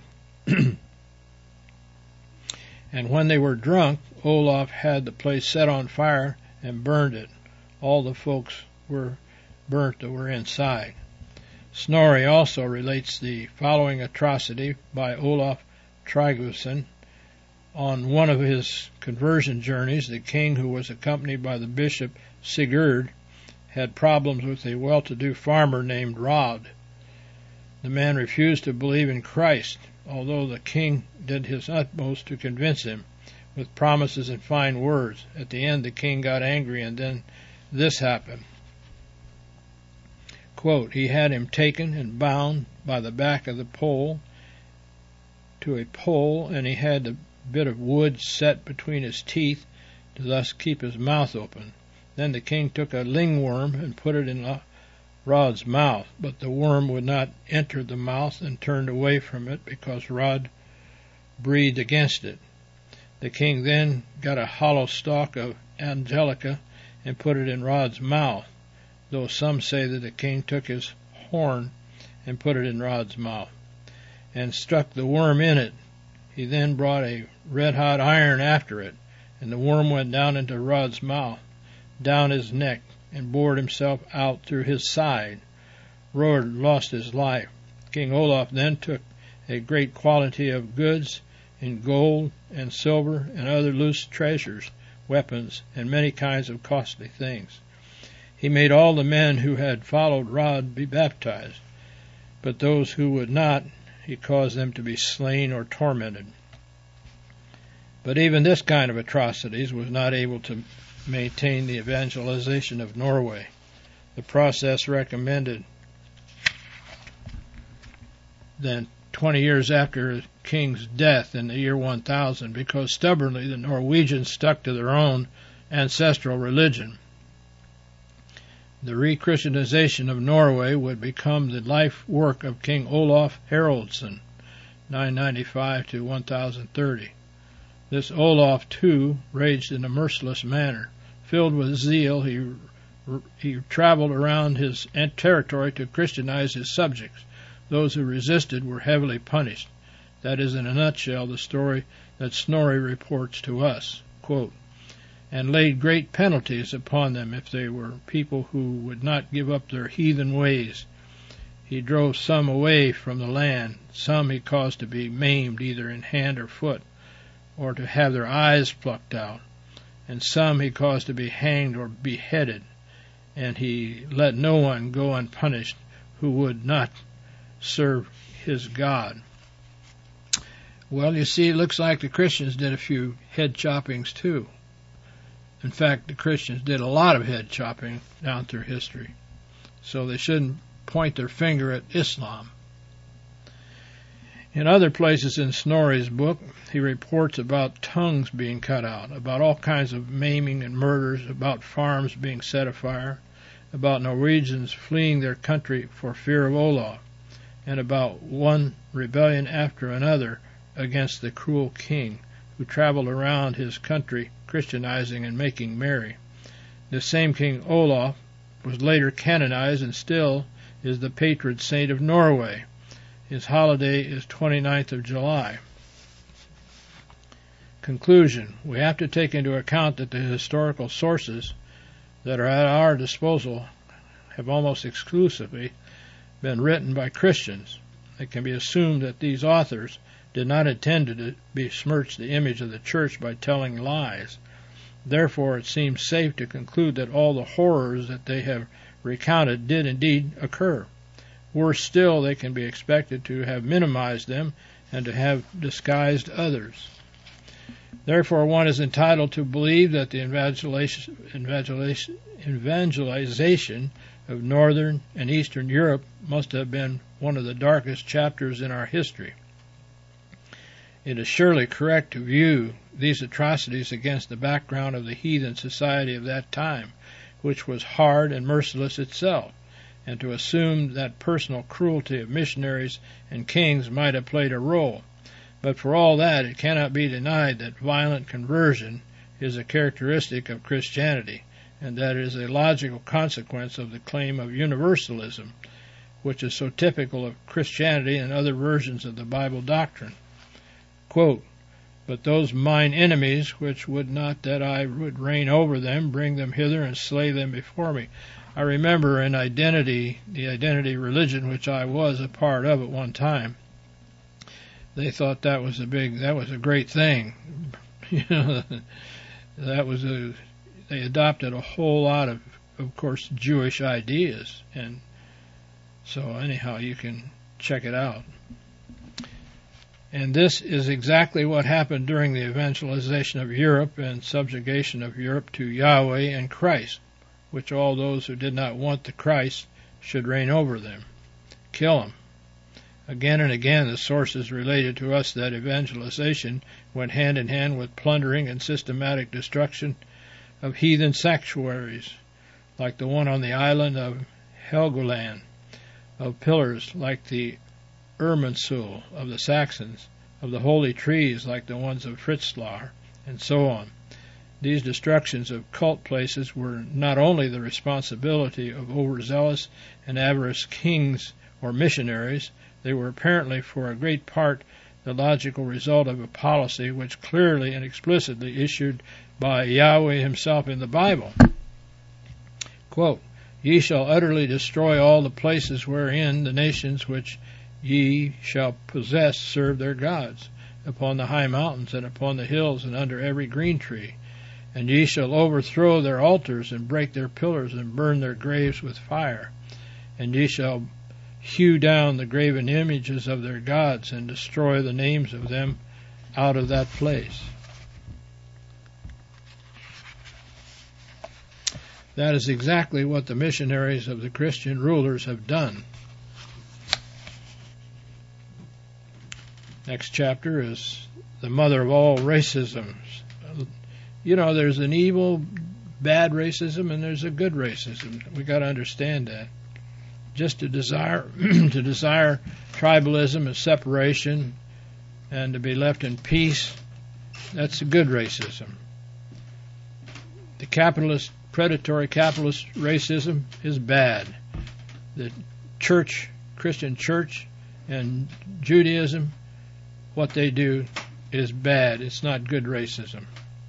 And when they were drunk, Olaf had the place set on fire and burned it. All the folks were burnt that were inside. Snorri also relates the following atrocity by Olaf Tryggvason, On one of his conversion journeys, the king, who was accompanied by the bishop Sigurd, had problems with a well-to-do farmer named Rod. The man refused to believe in Christ, although the king did his utmost to convince him with promises and fine words. At the end, the king got angry, and then this happened. Quote, he had him taken and bound by the back of the pole to a pole, and he had a bit of wood set between his teeth to thus keep his mouth open. Then the king took a lingworm and put it in Rod's mouth, but the worm would not enter the mouth and turned away from it because Rod breathed against it. The king then got a hollow stalk of angelica and put it in Rod's mouth, though some say that the king took his horn and put it in Rod's mouth, and struck the worm in it. He then brought a red-hot iron after it, and the worm went down into Rod's mouth, down his neck, and bored himself out through his side. Rod lost his life. King Olaf then took a great quantity of goods in gold and silver and other loose treasures, weapons, and many kinds of costly things. He made all the men who had followed Rod be baptized, but those who would not, he caused them to be slain or tormented. But even this kind of atrocities was not able to maintain the evangelization of Norway. The process recommended then twenty years after the king's death in the year one thousand, because stubbornly the Norwegians stuck to their own ancestral religion. The re-Christianization of Norway would become the life work of King Olaf Haraldsson, nine ninety-five to one thousand thirty. This Olaf, too, raged in a merciless manner. Filled with zeal, he he traveled around his territory to Christianize his subjects. Those who resisted were heavily punished. That is, in a nutshell, the story that Snorri reports to us. Quote, and laid great penalties upon them if they were people who would not give up their heathen ways. He drove some away from the land. Some he caused to be maimed either in hand or foot, or to have their eyes plucked out. And some he caused to be hanged or beheaded, and he let no one go unpunished who would not serve his God. Well, you see, it looks like the Christians did a few head choppings too. In fact, the Christians did a lot of head chopping down through history, so they shouldn't point their finger at Islam. In other places in Snorri's book, he reports about tongues being cut out, about all kinds of maiming and murders, about farms being set afire, about Norwegians fleeing their country for fear of Olaf, and about one rebellion after another against the cruel king, who traveled around his country Christianizing and making merry. The same King Olaf was later canonized and still is the patron saint of Norway. His holiday is twenty-ninth of July. Conclusion. We have to take into account that the historical sources that are at our disposal have almost exclusively been written by Christians. It can be assumed that these authors did not intend to besmirch the image of the church by telling lies. Therefore, it seems safe to conclude that all the horrors that they have recounted did indeed occur. Worse still, they can be expected to have minimized them and to have disguised others. Therefore, one is entitled to believe that the evangelization, evangelization, evangelization of Northern and Eastern Europe must have been one of the darkest chapters in our history. It is surely correct to view these atrocities against the background of the heathen society of that time, which was hard and merciless itself, and to assume that personal cruelty of missionaries and kings might have played a role. But for all that, it cannot be denied that violent conversion is a characteristic of Christianity, and that it is a logical consequence of the claim of universalism, which is so typical of Christianity and other versions of the Bible doctrine. Quote, but those mine enemies, which would not that I would reign over them, bring them hither and slay them before me. I remember in identity, the identity religion which I was a part of at one time, they thought that was a big, that was a great thing. You know, that was a, they adopted a whole lot of, of course, Jewish ideas. And so anyhow, you can check it out. And this is exactly what happened during the evangelization of Europe and subjugation of Europe to Yahweh and Christ, which all those who did not want the Christ should reign over them. Kill them. Again and again the sources related to us that evangelization went hand in hand with plundering and systematic destruction of heathen sanctuaries, like the one on the island of Helgoland, of pillars like the Irminsul of the Saxons, of the holy trees like the ones of Fritzlar, and so on. These destructions of cult places were not only the responsibility of overzealous and avaricious kings or missionaries, they were apparently for a great part the logical result of a policy which clearly and explicitly issued by Yahweh himself in the Bible. Quote, "Ye shall utterly destroy all the places wherein the nations which ye shall possess serve their gods, upon the high mountains and upon the hills and under every green tree. And ye shall overthrow their altars and break their pillars and burn their graves with fire. And ye shall hew down the graven images of their gods and destroy the names of them out of that place." That is exactly what the missionaries of the Christian rulers have done. Next chapter is the mother of all racisms. You know, there's an evil, bad racism, and there's a good racism. We got to understand that. Just to desire to desire tribalism and separation, and to be left in peace, that's a good racism. The capitalist, predatory capitalist racism is bad. The church, Christian church, and Judaism, what they do is bad. It's not good racism.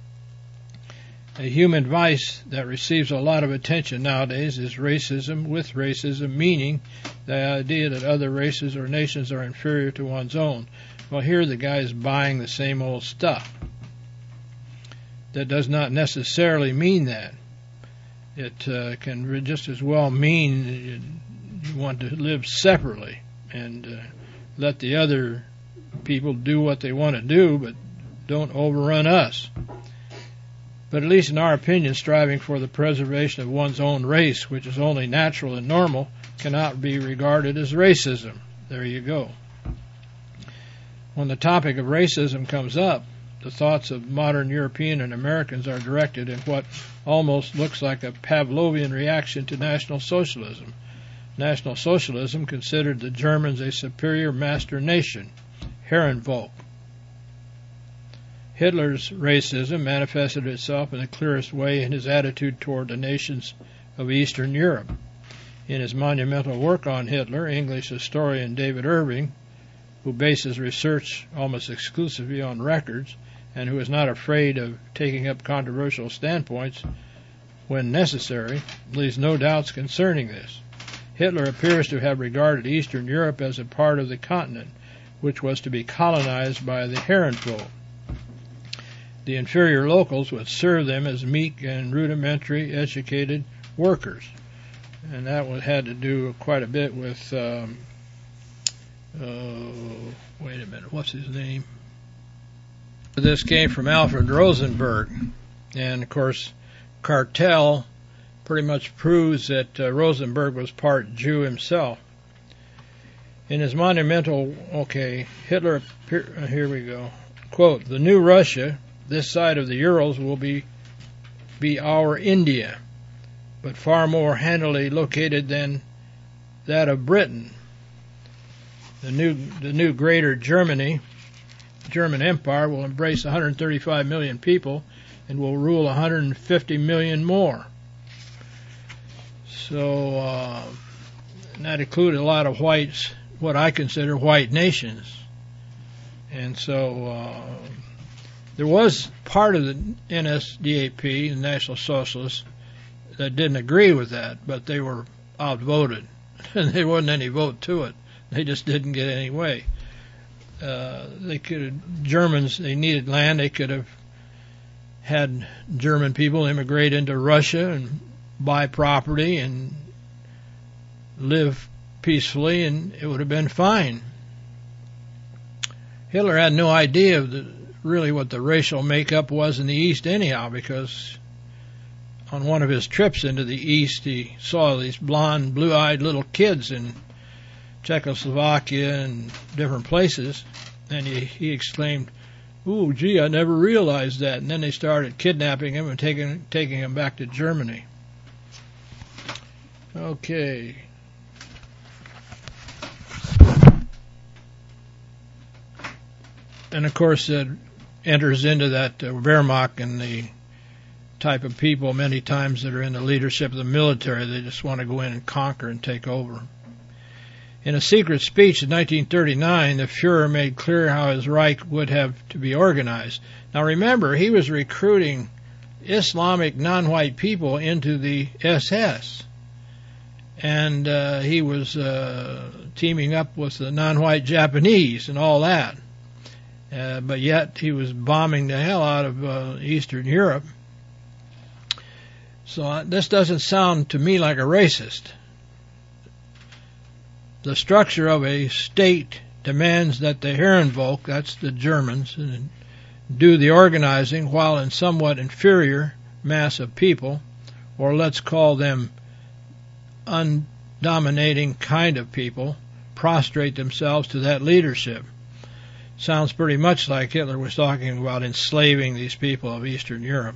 A human vice that receives a lot of attention nowadays is racism with racism, meaning the idea that other races or nations are inferior to one's own. Well, here the guy is buying the same old stuff. That does not necessarily mean that. It uh, can just as well mean you want to live separately and uh, let the other people do what they want to do, but don't overrun us. But at least in our opinion, striving for the preservation of one's own race, which is only natural and normal, cannot be regarded as racism. There you go. When the topic of racism comes up, the thoughts of modern European and Americans are directed in what almost looks like a Pavlovian reaction to National Socialism. National Socialism considered the Germans a superior master nation, Herrenvolk. Hitler's racism manifested itself in the clearest way in his attitude toward the nations of Eastern Europe. In his monumental work on Hitler, English historian David Irving, who bases research almost exclusively on records and who is not afraid of taking up controversial standpoints when necessary, leaves no doubts concerning this. Hitler appears to have regarded Eastern Europe as a part of the continent, which was to be colonized by the Herrenvolk. The inferior locals would serve them as meek and rudimentary educated workers. And that had to do quite a bit with, um, oh, wait a minute, what's his name? This came from Alfred Rosenberg. And, of course, Cartel pretty much proves that uh, Rosenberg was part Jew himself. In his monumental, okay, Hitler, here we go, quote, "The new Russia, this side of the Urals, will be be our India, but far more handily located than that of Britain. The new the new Greater Germany, German Empire, will embrace one hundred thirty-five million people and will rule one hundred fifty million more." So uh, and that included a lot of whites, what I consider white nations, and so. Uh, There was part of the N S D A P, the National Socialists, that didn't agree with that, but they were outvoted. And there wasn't any vote to it. They just didn't get any way. uh, they could Germans, they needed land. They could have had German people immigrate into Russia and buy property and live peacefully, and it would have been fine. Hitler had no idea of the, really what the racial makeup was in the East anyhow, because on one of his trips into the East, he saw these blonde, blue-eyed little kids in Czechoslovakia and different places, and he, he exclaimed, "Ooh, gee, I never realized that." And then they started kidnapping him and taking taking him back to Germany. Okay. And of course, it enters into that uh, Wehrmacht and the type of people many times that are in the leadership of the military. They just want to go in and conquer and take over. In a secret speech in nineteen thirty-nine, the Fuhrer made clear how his Reich would have to be organized. Now remember, he was recruiting Islamic non-white people into the S S. And uh, he was uh, teaming up with the non-white Japanese and all that. Uh, but yet he was bombing the hell out of uh, Eastern Europe. So uh, this doesn't sound to me like a racist. The structure of a state demands that the Herrenvolk, that's the Germans, do the organizing, while in somewhat inferior mass of people, or let's call them undominating kind of people, prostrate themselves to that leadership. Sounds pretty much like Hitler was talking about enslaving these people of Eastern Europe.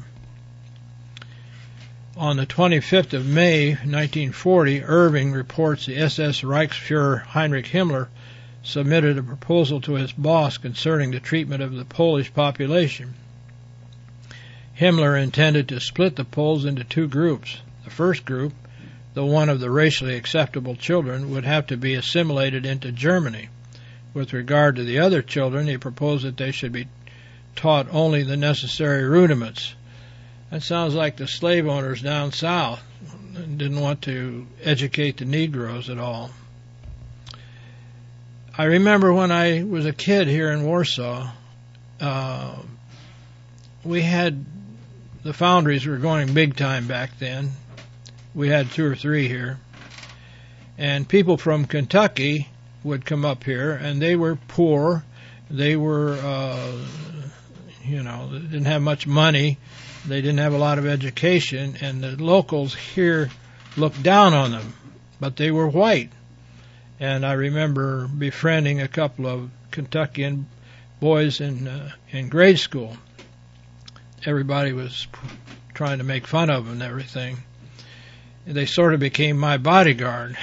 On the twenty-fifth of May, nineteen forty, Irving reports the S S Reichsfuhrer Heinrich Himmler submitted a proposal to his boss concerning the treatment of the Polish population. Himmler intended to split the Poles into two groups. The first group, the one of the racially acceptable children, would have to be assimilated into Germany. With regard to the other children, he proposed that they should be taught only the necessary rudiments. That sounds like the slave owners down south didn't want to educate the Negroes at all. I remember when I was a kid here in Warsaw, uh, we had, the foundries were going big time back then. We had two or three here. And people from Kentucky would come up here, and they were poor. They were, uh, you know, they didn't have much money. They didn't have a lot of education, and the locals here looked down on them, but they were white. And I remember befriending a couple of Kentuckian boys in uh, in grade school. Everybody was trying to make fun of them and everything. And they sort of became my bodyguard.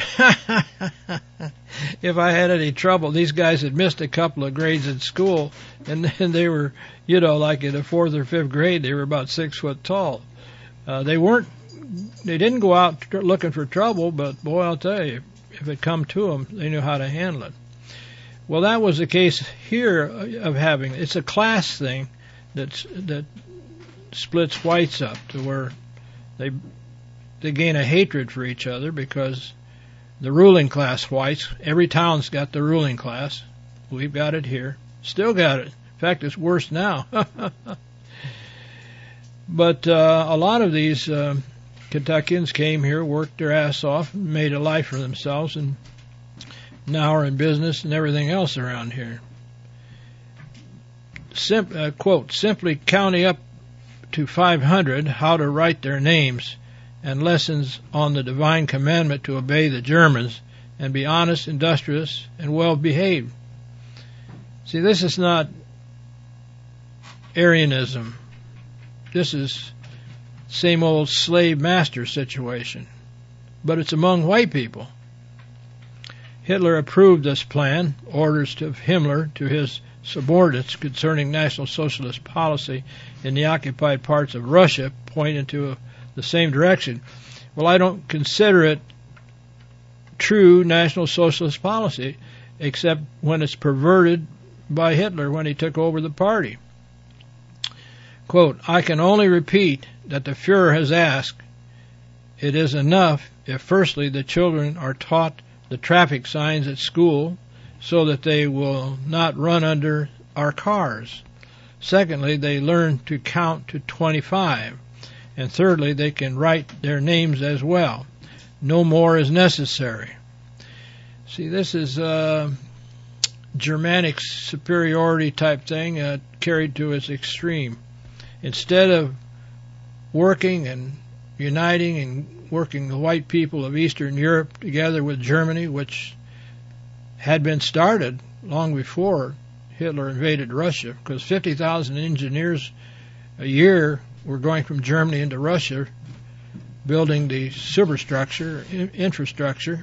If I had any trouble, these guys had missed a couple of grades in school, and then they were, you know, like in the fourth or fifth grade, they were about six foot tall. Uh, they weren't, they didn't go out tr- looking for trouble, but boy, I'll tell you, if it come to them, they knew how to handle it. Well, that was the case here of having, it's a class thing that's, that splits whites up to where they they gain a hatred for each other because the ruling class whites, every town's got the ruling class. We've got it here. Still got it. In fact, it's worse now. But uh, a lot of these uh, Kentuckians came here, worked their ass off, and made a life for themselves, and now are in business and everything else around here. Sim- uh, quote, simply counting up to five hundred how to write their names, and lessons on the divine commandment to obey the Germans and be honest, industrious, and well-behaved. See, this is not Aryanism. This is same old slave master situation, but it's among white people. Hitler approved this plan. Orders of Himmler to his subordinates concerning National Socialist policy in the occupied parts of Russia point into a the same direction. Well, I don't consider it true National Socialist policy, except when it's perverted by Hitler when he took over the party. Quote, I can only repeat that the Fuhrer has asked, it is enough if firstly the children are taught the traffic signs at school, so that they will not run under our cars. Secondly, they learn to count to twenty-five. And thirdly, they can write their names as well. No more is necessary. See, this is a Germanic superiority type thing uh, carried to its extreme. Instead of working and uniting and working the white people of Eastern Europe together with Germany, which had been started long before Hitler invaded Russia, because fifty thousand engineers a year were going from Germany into Russia, building the superstructure, infrastructure,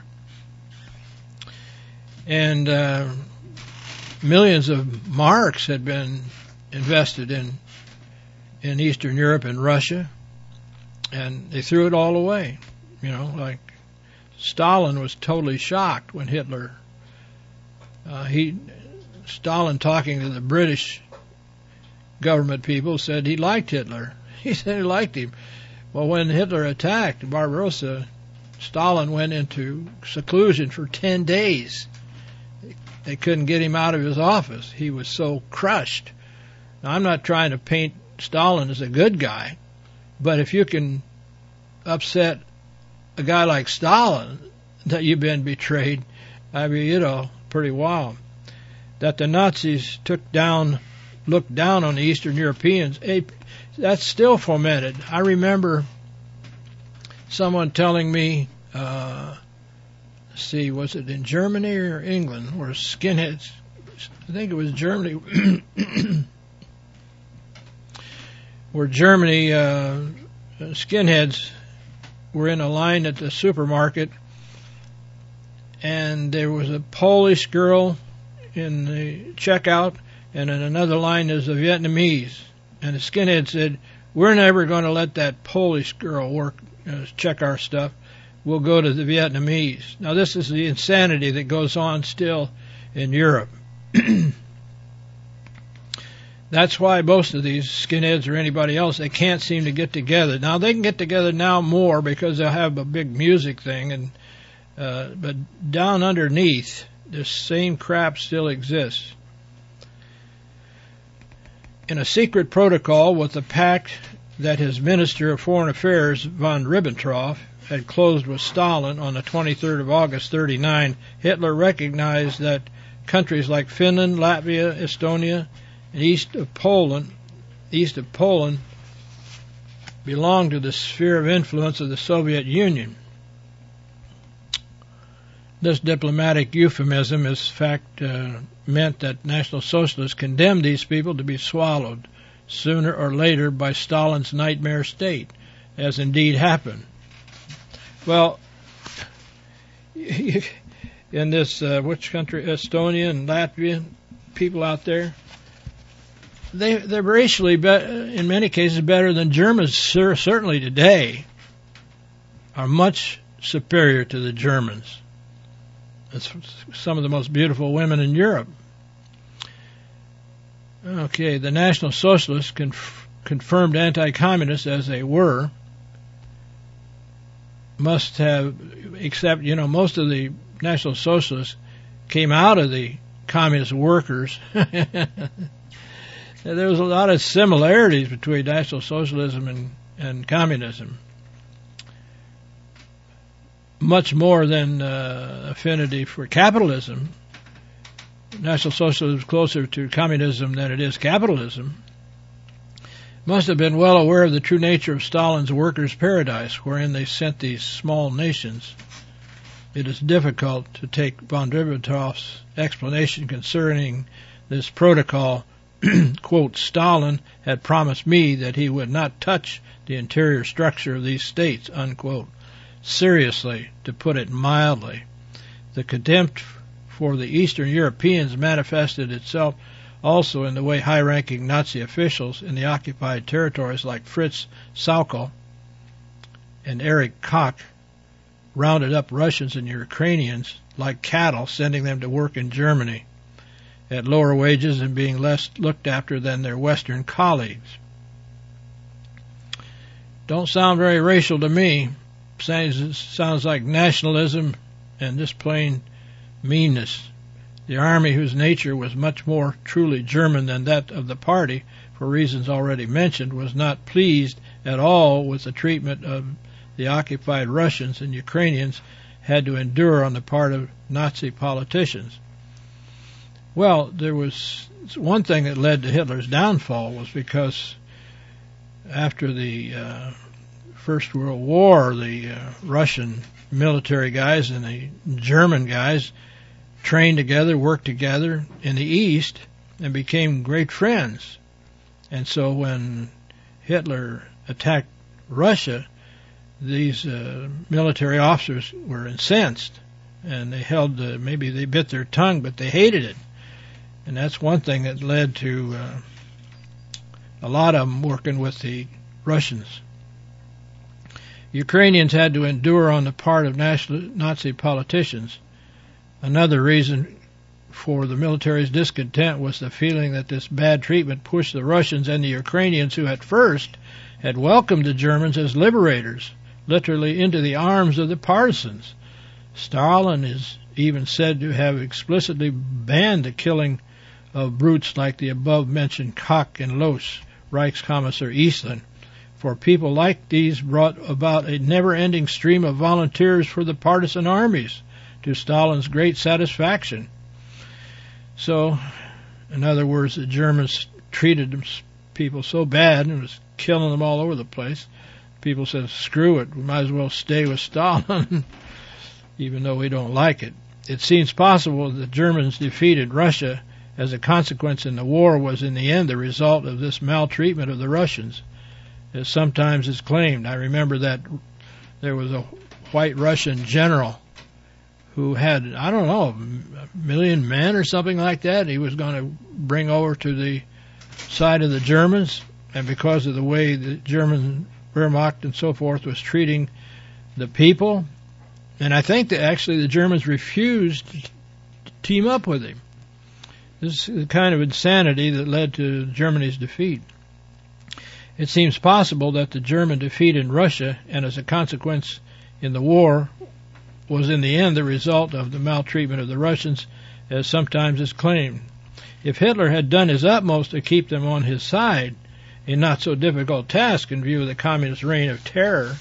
and uh, millions of marks had been invested in in Eastern Europe and Russia, and they threw it all away. You know, like Stalin was totally shocked when Hitler, uh, he, Stalin talking to the British government people said he liked Hitler. He said he liked him. Well, when Hitler attacked Barbarossa, Stalin went into seclusion for ten days. They couldn't get him out of his office. He was so crushed. Now, I'm not trying to paint Stalin as a good guy, but if you can upset a guy like Stalin, that you've been betrayed, I mean, you know, pretty wild. That the Nazis took down, looked down on the Eastern Europeans, that's still fomented. I remember someone telling me, uh, let's see, was it in Germany or England, where skinheads, I think it was Germany, where Germany, uh, skinheads were in a line at the supermarket, and there was a Polish girl in the checkout, and in another line there's a Vietnamese. And the skinhead said, we're never going to let that Polish girl work, uh, check our stuff. We'll go to the Vietnamese. Now, this is the insanity that goes on still in Europe. That's why most of these skinheads or anybody else, they can't seem to get together. Now, they can get together now more because they'll have a big music thing, and uh, but down underneath, this same crap still exists. In a secret protocol with the pact that his Minister of Foreign Affairs, von Ribbentrop, had closed with Stalin on the twenty-third of August thirty-nine, Hitler recognized that countries like Finland, Latvia, Estonia, and east of Poland, east of Poland, belonged to the sphere of influence of the Soviet Union. This diplomatic euphemism, in fact, uh, meant that National Socialists condemned these people to be swallowed sooner or later by Stalin's nightmare state, as indeed happened. Well, in this, uh, which country, Estonia and Latvia, people out there, they, they're racially, be- in many cases, better than Germans, sir, certainly today, are much superior to the Germans. It's some of the most beautiful women in Europe. Okay, the National Socialists, conf- confirmed anti-communists as they were, must have, except, you know, most of the National Socialists came out of the communist workers. There was a lot of similarities between National Socialism and, and communism. Much more than uh, affinity for capitalism. National Socialism is closer to communism than it is capitalism. Must have been well aware of the true nature of Stalin's workers' paradise, wherein they sent these small nations. It is difficult to take von Ribbentrop's explanation concerning this protocol. Quote, Stalin had promised me that he would not touch the interior structure of these states, unquote. Seriously, to put it mildly, the contempt for the Eastern Europeans manifested itself also in the way high-ranking Nazi officials in the occupied territories like Fritz Sauckel and Erich Koch rounded up Russians and Ukrainians like cattle, sending them to work in Germany at lower wages and being less looked after than their Western colleagues. Don't sound very racial to me. Sounds, sounds like nationalism and just plain meanness. The army, whose nature was much more truly German than that of the party, for reasons already mentioned, was not pleased at all with the treatment of the occupied Russians and Ukrainians had to endure on the part of Nazi politicians. Well, there was one thing that led to Hitler's downfall was because after the uh, First World War, the uh, Russian military guys and the German guys trained together, worked together in the East, and became great friends. And so when Hitler attacked Russia, these uh, military officers were incensed, and they held, uh, maybe they bit their tongue, but they hated it. And that's one thing that led to uh, a lot of them working with the Russians. Ukrainians had to endure on the part of national Nazi politicians. Another reason for the military's discontent was the feeling that this bad treatment pushed the Russians and the Ukrainians, who at first had welcomed the Germans as liberators, literally into the arms of the partisans. Stalin is even said to have explicitly banned the killing of brutes like the above-mentioned Koch and Loos, Reichskommissar Eastland, for people like these brought about a never-ending stream of volunteers for the partisan armies, to Stalin's great satisfaction. So, in other words, the Germans treated them, people so bad and was killing them all over the place. People said, screw it, we might as well stay with Stalin, even though we don't like it. It seems possible that the Germans defeated Russia as a consequence in the war was in the end the result of this maltreatment of the Russians, as sometimes is claimed. I remember that there was a white Russian general who had, I don't know, a million men or something like that. He was going to bring over to the side of the Germans, and because of the way the German Wehrmacht and so forth was treating the people, and I think that actually the Germans refused to team up with him. This is the kind of insanity that led to Germany's defeat. It seems possible that the German defeat in Russia, and as a consequence in the war, was in the end the result of the maltreatment of the Russians, as sometimes is claimed. If Hitler had done his utmost to keep them on his side, a not so difficult task in view of the communist reign of terror,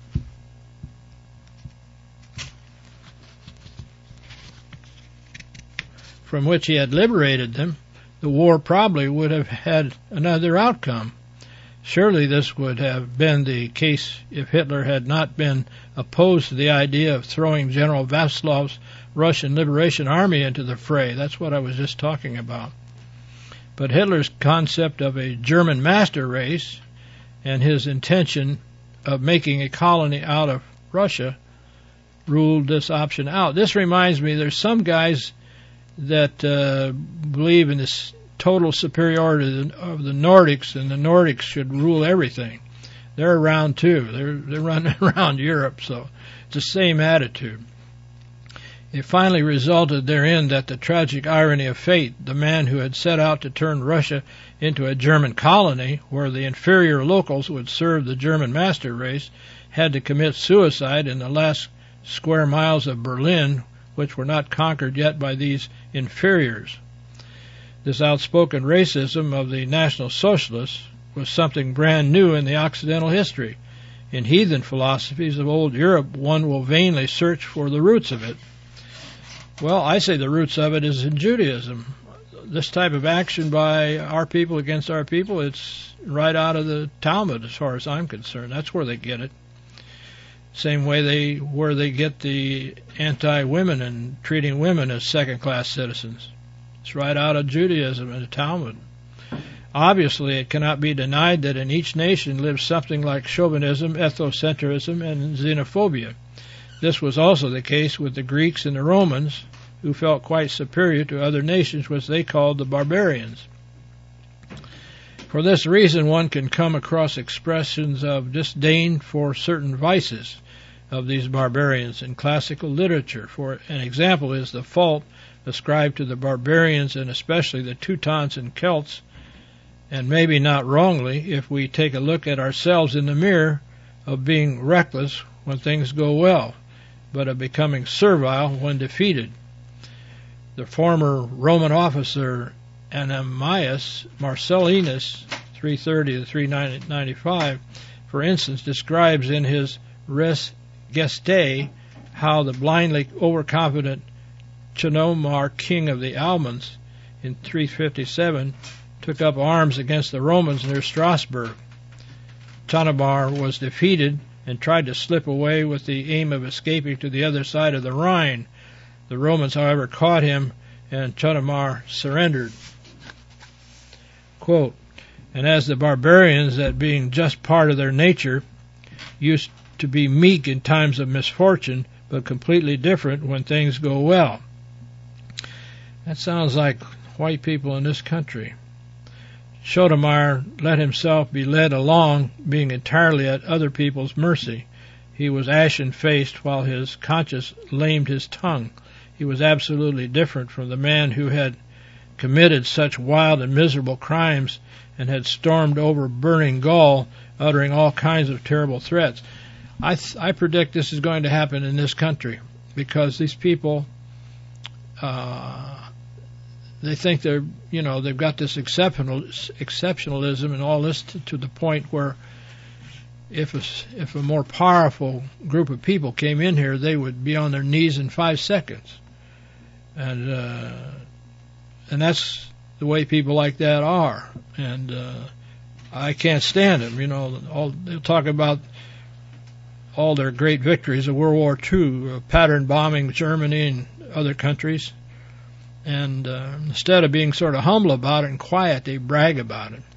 from which he had liberated them, the war probably would have had another outcome. Surely this would have been the case if Hitler had not been opposed to the idea of throwing General Vaslov's Russian Liberation Army into the fray. That's what I was just talking about. But Hitler's concept of a German master race and his intention of making a colony out of Russia ruled this option out. This reminds me, there's some guys that uh, believe in this total superiority of the Nordics, and the Nordics should rule everything. They're around too. They're they're running around Europe, so it's the same attitude. It finally resulted therein that the tragic irony of fate, the man who had set out to turn Russia into a German colony where the inferior locals would serve the German master race, had to commit suicide in the last square miles of Berlin, which were not conquered yet by these inferiors. This outspoken racism of the National Socialists was something brand new in the Occidental history. In heathen philosophies of old Europe, one will vainly search for the roots of it. Well, I say the roots of it is in Judaism. This type of action by our people against our people, it's right out of the Talmud as far as I'm concerned. That's where they get it. Same way they where they get the anti-women and treating women as second-class citizens. It's right out of Judaism and the Talmud. Obviously, it cannot be denied that in each nation lives something like chauvinism, ethnocentrism, and xenophobia. This was also the case with the Greeks and the Romans, who felt quite superior to other nations, which they called the barbarians. For this reason, one can come across expressions of disdain for certain vices of these barbarians in classical literature. For an example is the fault ascribed to the barbarians, and especially the Teutons and Celts, and maybe not wrongly if we take a look at ourselves in the mirror, of being reckless when things go well, but of becoming servile when defeated. The former Roman officer Anamias Marcellinus, three thirty to three ninety-five, for instance, describes in his Res Gestae how the blindly overconfident Chenomar, king of the Almans, in three fifty-seven, took up arms against the Romans near Strasbourg. Chenobar was defeated and tried to slip away with the aim of escaping to the other side of the Rhine. The Romans, however, caught him, and Chenobar surrendered. Quote, and as the barbarians, that being just part of their nature, used to be meek in times of misfortune, but completely different when things go well. That sounds like white people in this country. Chenobar let himself be led along, being entirely at other people's mercy. He was ashen-faced while his conscience lamed his tongue. He was absolutely different from the man who had committed such wild and miserable crimes and had stormed over burning Gaul, uttering all kinds of terrible threats. I, th- I predict this is going to happen in this country because these people, uh, they think they're, you know, they've got this exceptional exceptionalism and all this to, to the point where if a, if a more powerful group of people came in here, they would be on their knees in five seconds. And uh, and that's the way people like that are. And uh, I can't stand them. You know, all, they'll talk about all their great victories of World War Two, uh, pattern bombing Germany and other countries. And uh, instead of being sort of humble about it and quiet, they brag about it.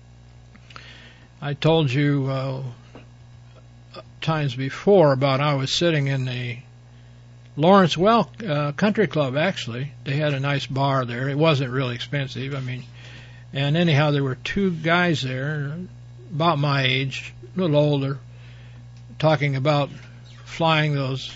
I told you uh, times before about I was sitting in the Lawrence Well uh, Country Club, actually. They had a nice bar there. It wasn't really expensive. I mean, and anyhow, there were two guys there, about my age, a little older, talking about flying those,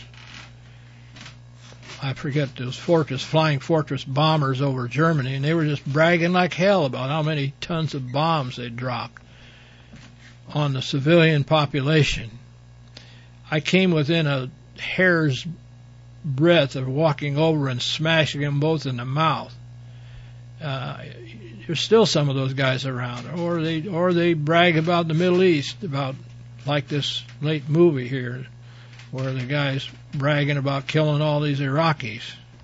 I forget, those fortress, flying fortress bombers over Germany, and they were just bragging like hell about how many tons of bombs they dropped on the civilian population. I came within a hair's breadth of walking over and smashing them both in the mouth. Uh, there's still some of those guys around, or they or they brag about the Middle East, about like this late movie here, where the guy's bragging about killing all these Iraqis.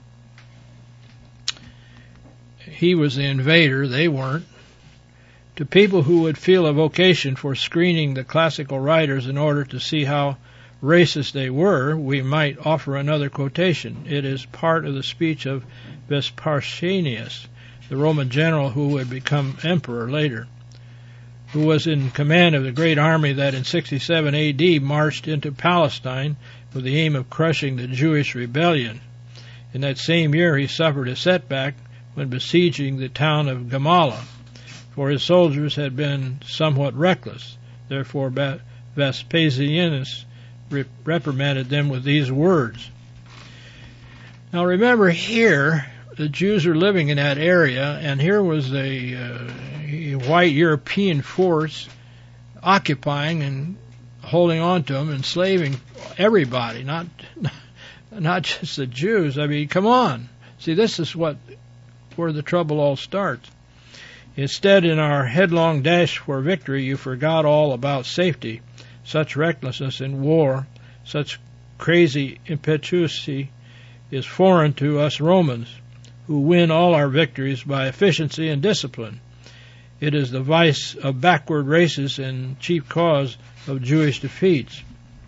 He was the invader, they weren't. To people who would feel a vocation for screening the classical writers in order to see how racist they were, we might offer another quotation. It is part of the speech of Vespasianus, the Roman general who would become emperor later, who was in command of the great army that in sixty-seven A D marched into Palestine with the aim of crushing the Jewish rebellion. In that same year he suffered a setback when besieging the town of Gamala, for his soldiers had been somewhat reckless. Therefore Vespasianus reprimanded them with these words. Now remember, here the Jews are living in that area, and here was a, uh, a white European force occupying and holding on to them, enslaving everybody, not not just the Jews. I mean, come on. See, this is what where the trouble all starts. Instead, in our headlong dash for victory, you forgot all about safety. Such recklessness in war, such crazy impetuosity is foreign to us Romans, who win all our victories by efficiency and discipline. It is the vice of backward races and chief cause of Jewish defeats.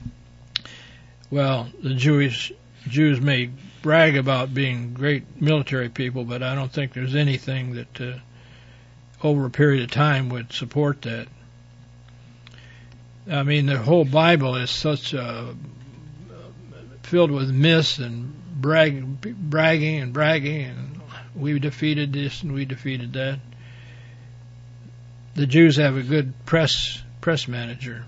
Well, the Jewish Jews may brag about being great military people, but I don't think there's anything that uh, over a period of time would support that. I mean, the whole Bible is such uh, filled with myths and brag, bragging and bragging, and we defeated this and we defeated that. The Jews have a good press press manager.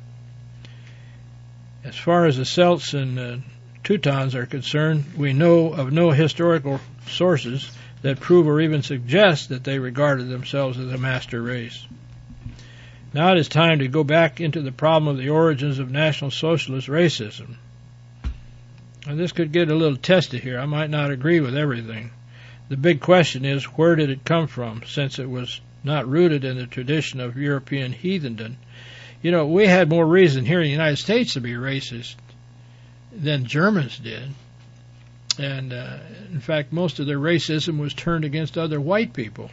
As far as the Celts and uh, Teutons are concerned, we know of no historical sources that prove or even suggest that they regarded themselves as a master race. Now it is time to go back into the problem of the origins of National Socialist racism. And this could get a little testy here. I might not agree with everything. The big question is, where did it come from, since it was not rooted in the tradition of European heathendom? You know, we had more reason here in the United States to be racist than Germans did. And, uh, in fact, most of their racism was turned against other white people.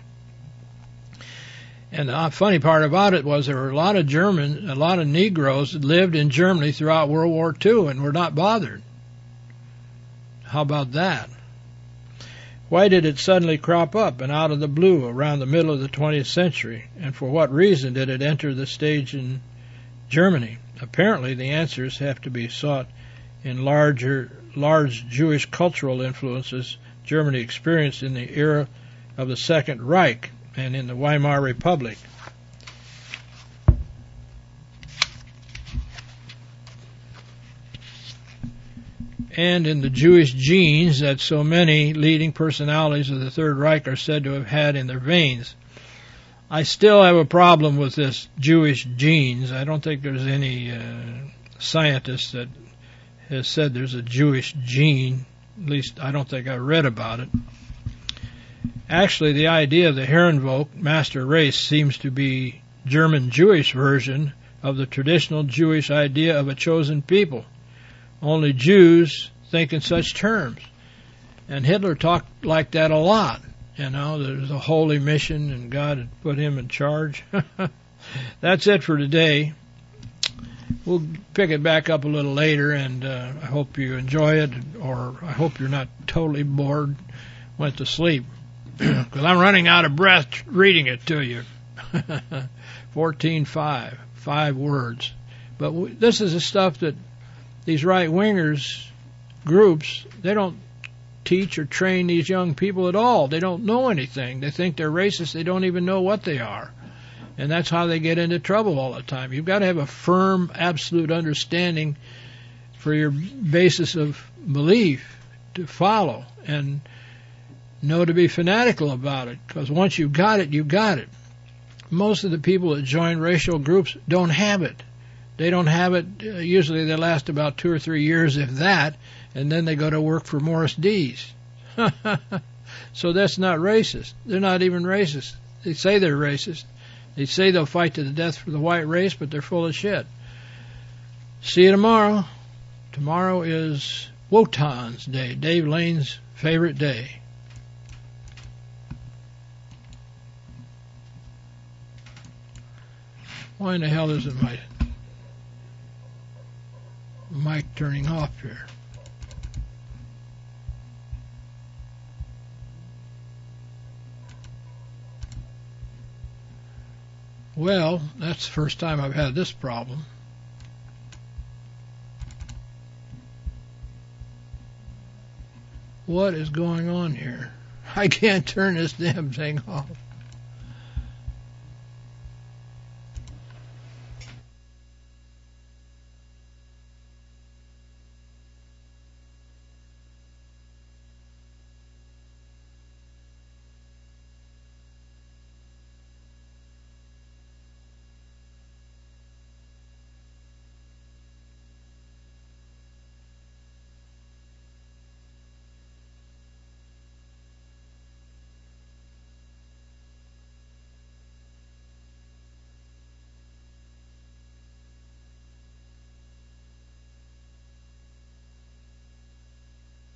And the funny part about it was there were a lot of German, a lot of Negroes that lived in Germany throughout World War Two and were not bothered. How about that? Why did it suddenly crop up and out of the blue around the middle of the twentieth century? And for what reason did it enter the stage in Germany? Apparently the answers have to be sought in larger, large Jewish cultural influences Germany experienced in the era of the Second Reich and in the Weimar Republic. And in the Jewish genes that so many leading personalities of the Third Reich are said to have had in their veins. I still have a problem with this Jewish genes. I don't think there's any uh, scientist that has said there's a Jewish gene. At least I don't think I read about it. Actually, the idea of the Herrenvolk master race seems to be German Jewish version of the traditional Jewish idea of a chosen people. Only Jews think in such terms. And Hitler talked like that a lot. You know, there's a holy mission and God had put him in charge. That's it for today. We'll pick it back up a little later, and uh, I hope you enjoy it, or I hope you're not totally bored, went to sleep. Because I'm running out of breath reading it to you. fourteen five, five words. But w- this is the stuff that these right-wingers groups, they don't teach or train these young people at all. They don't know anything. They think they're racist. They don't even know what they are. And that's how they get into trouble all the time. You've got to have a firm, absolute understanding for your basis of belief to follow and know to be fanatical about it. Because once you've got it, you've got it. Most of the people that join racial groups don't have it. They don't have it. Uh, usually they last about two or three years, if that, and then they go to work for Morris Dees. So that's not racist. They're not even racist. They say they're racist. They say they'll fight to the death for the white race, but they're full of shit. See you tomorrow. Tomorrow is Wotan's Day, Dave Lane's favorite day. Why in the hell isn't my mic turning off here? Well, that's the first time I've had this problem. What is going on here? I can't turn this damn thing off.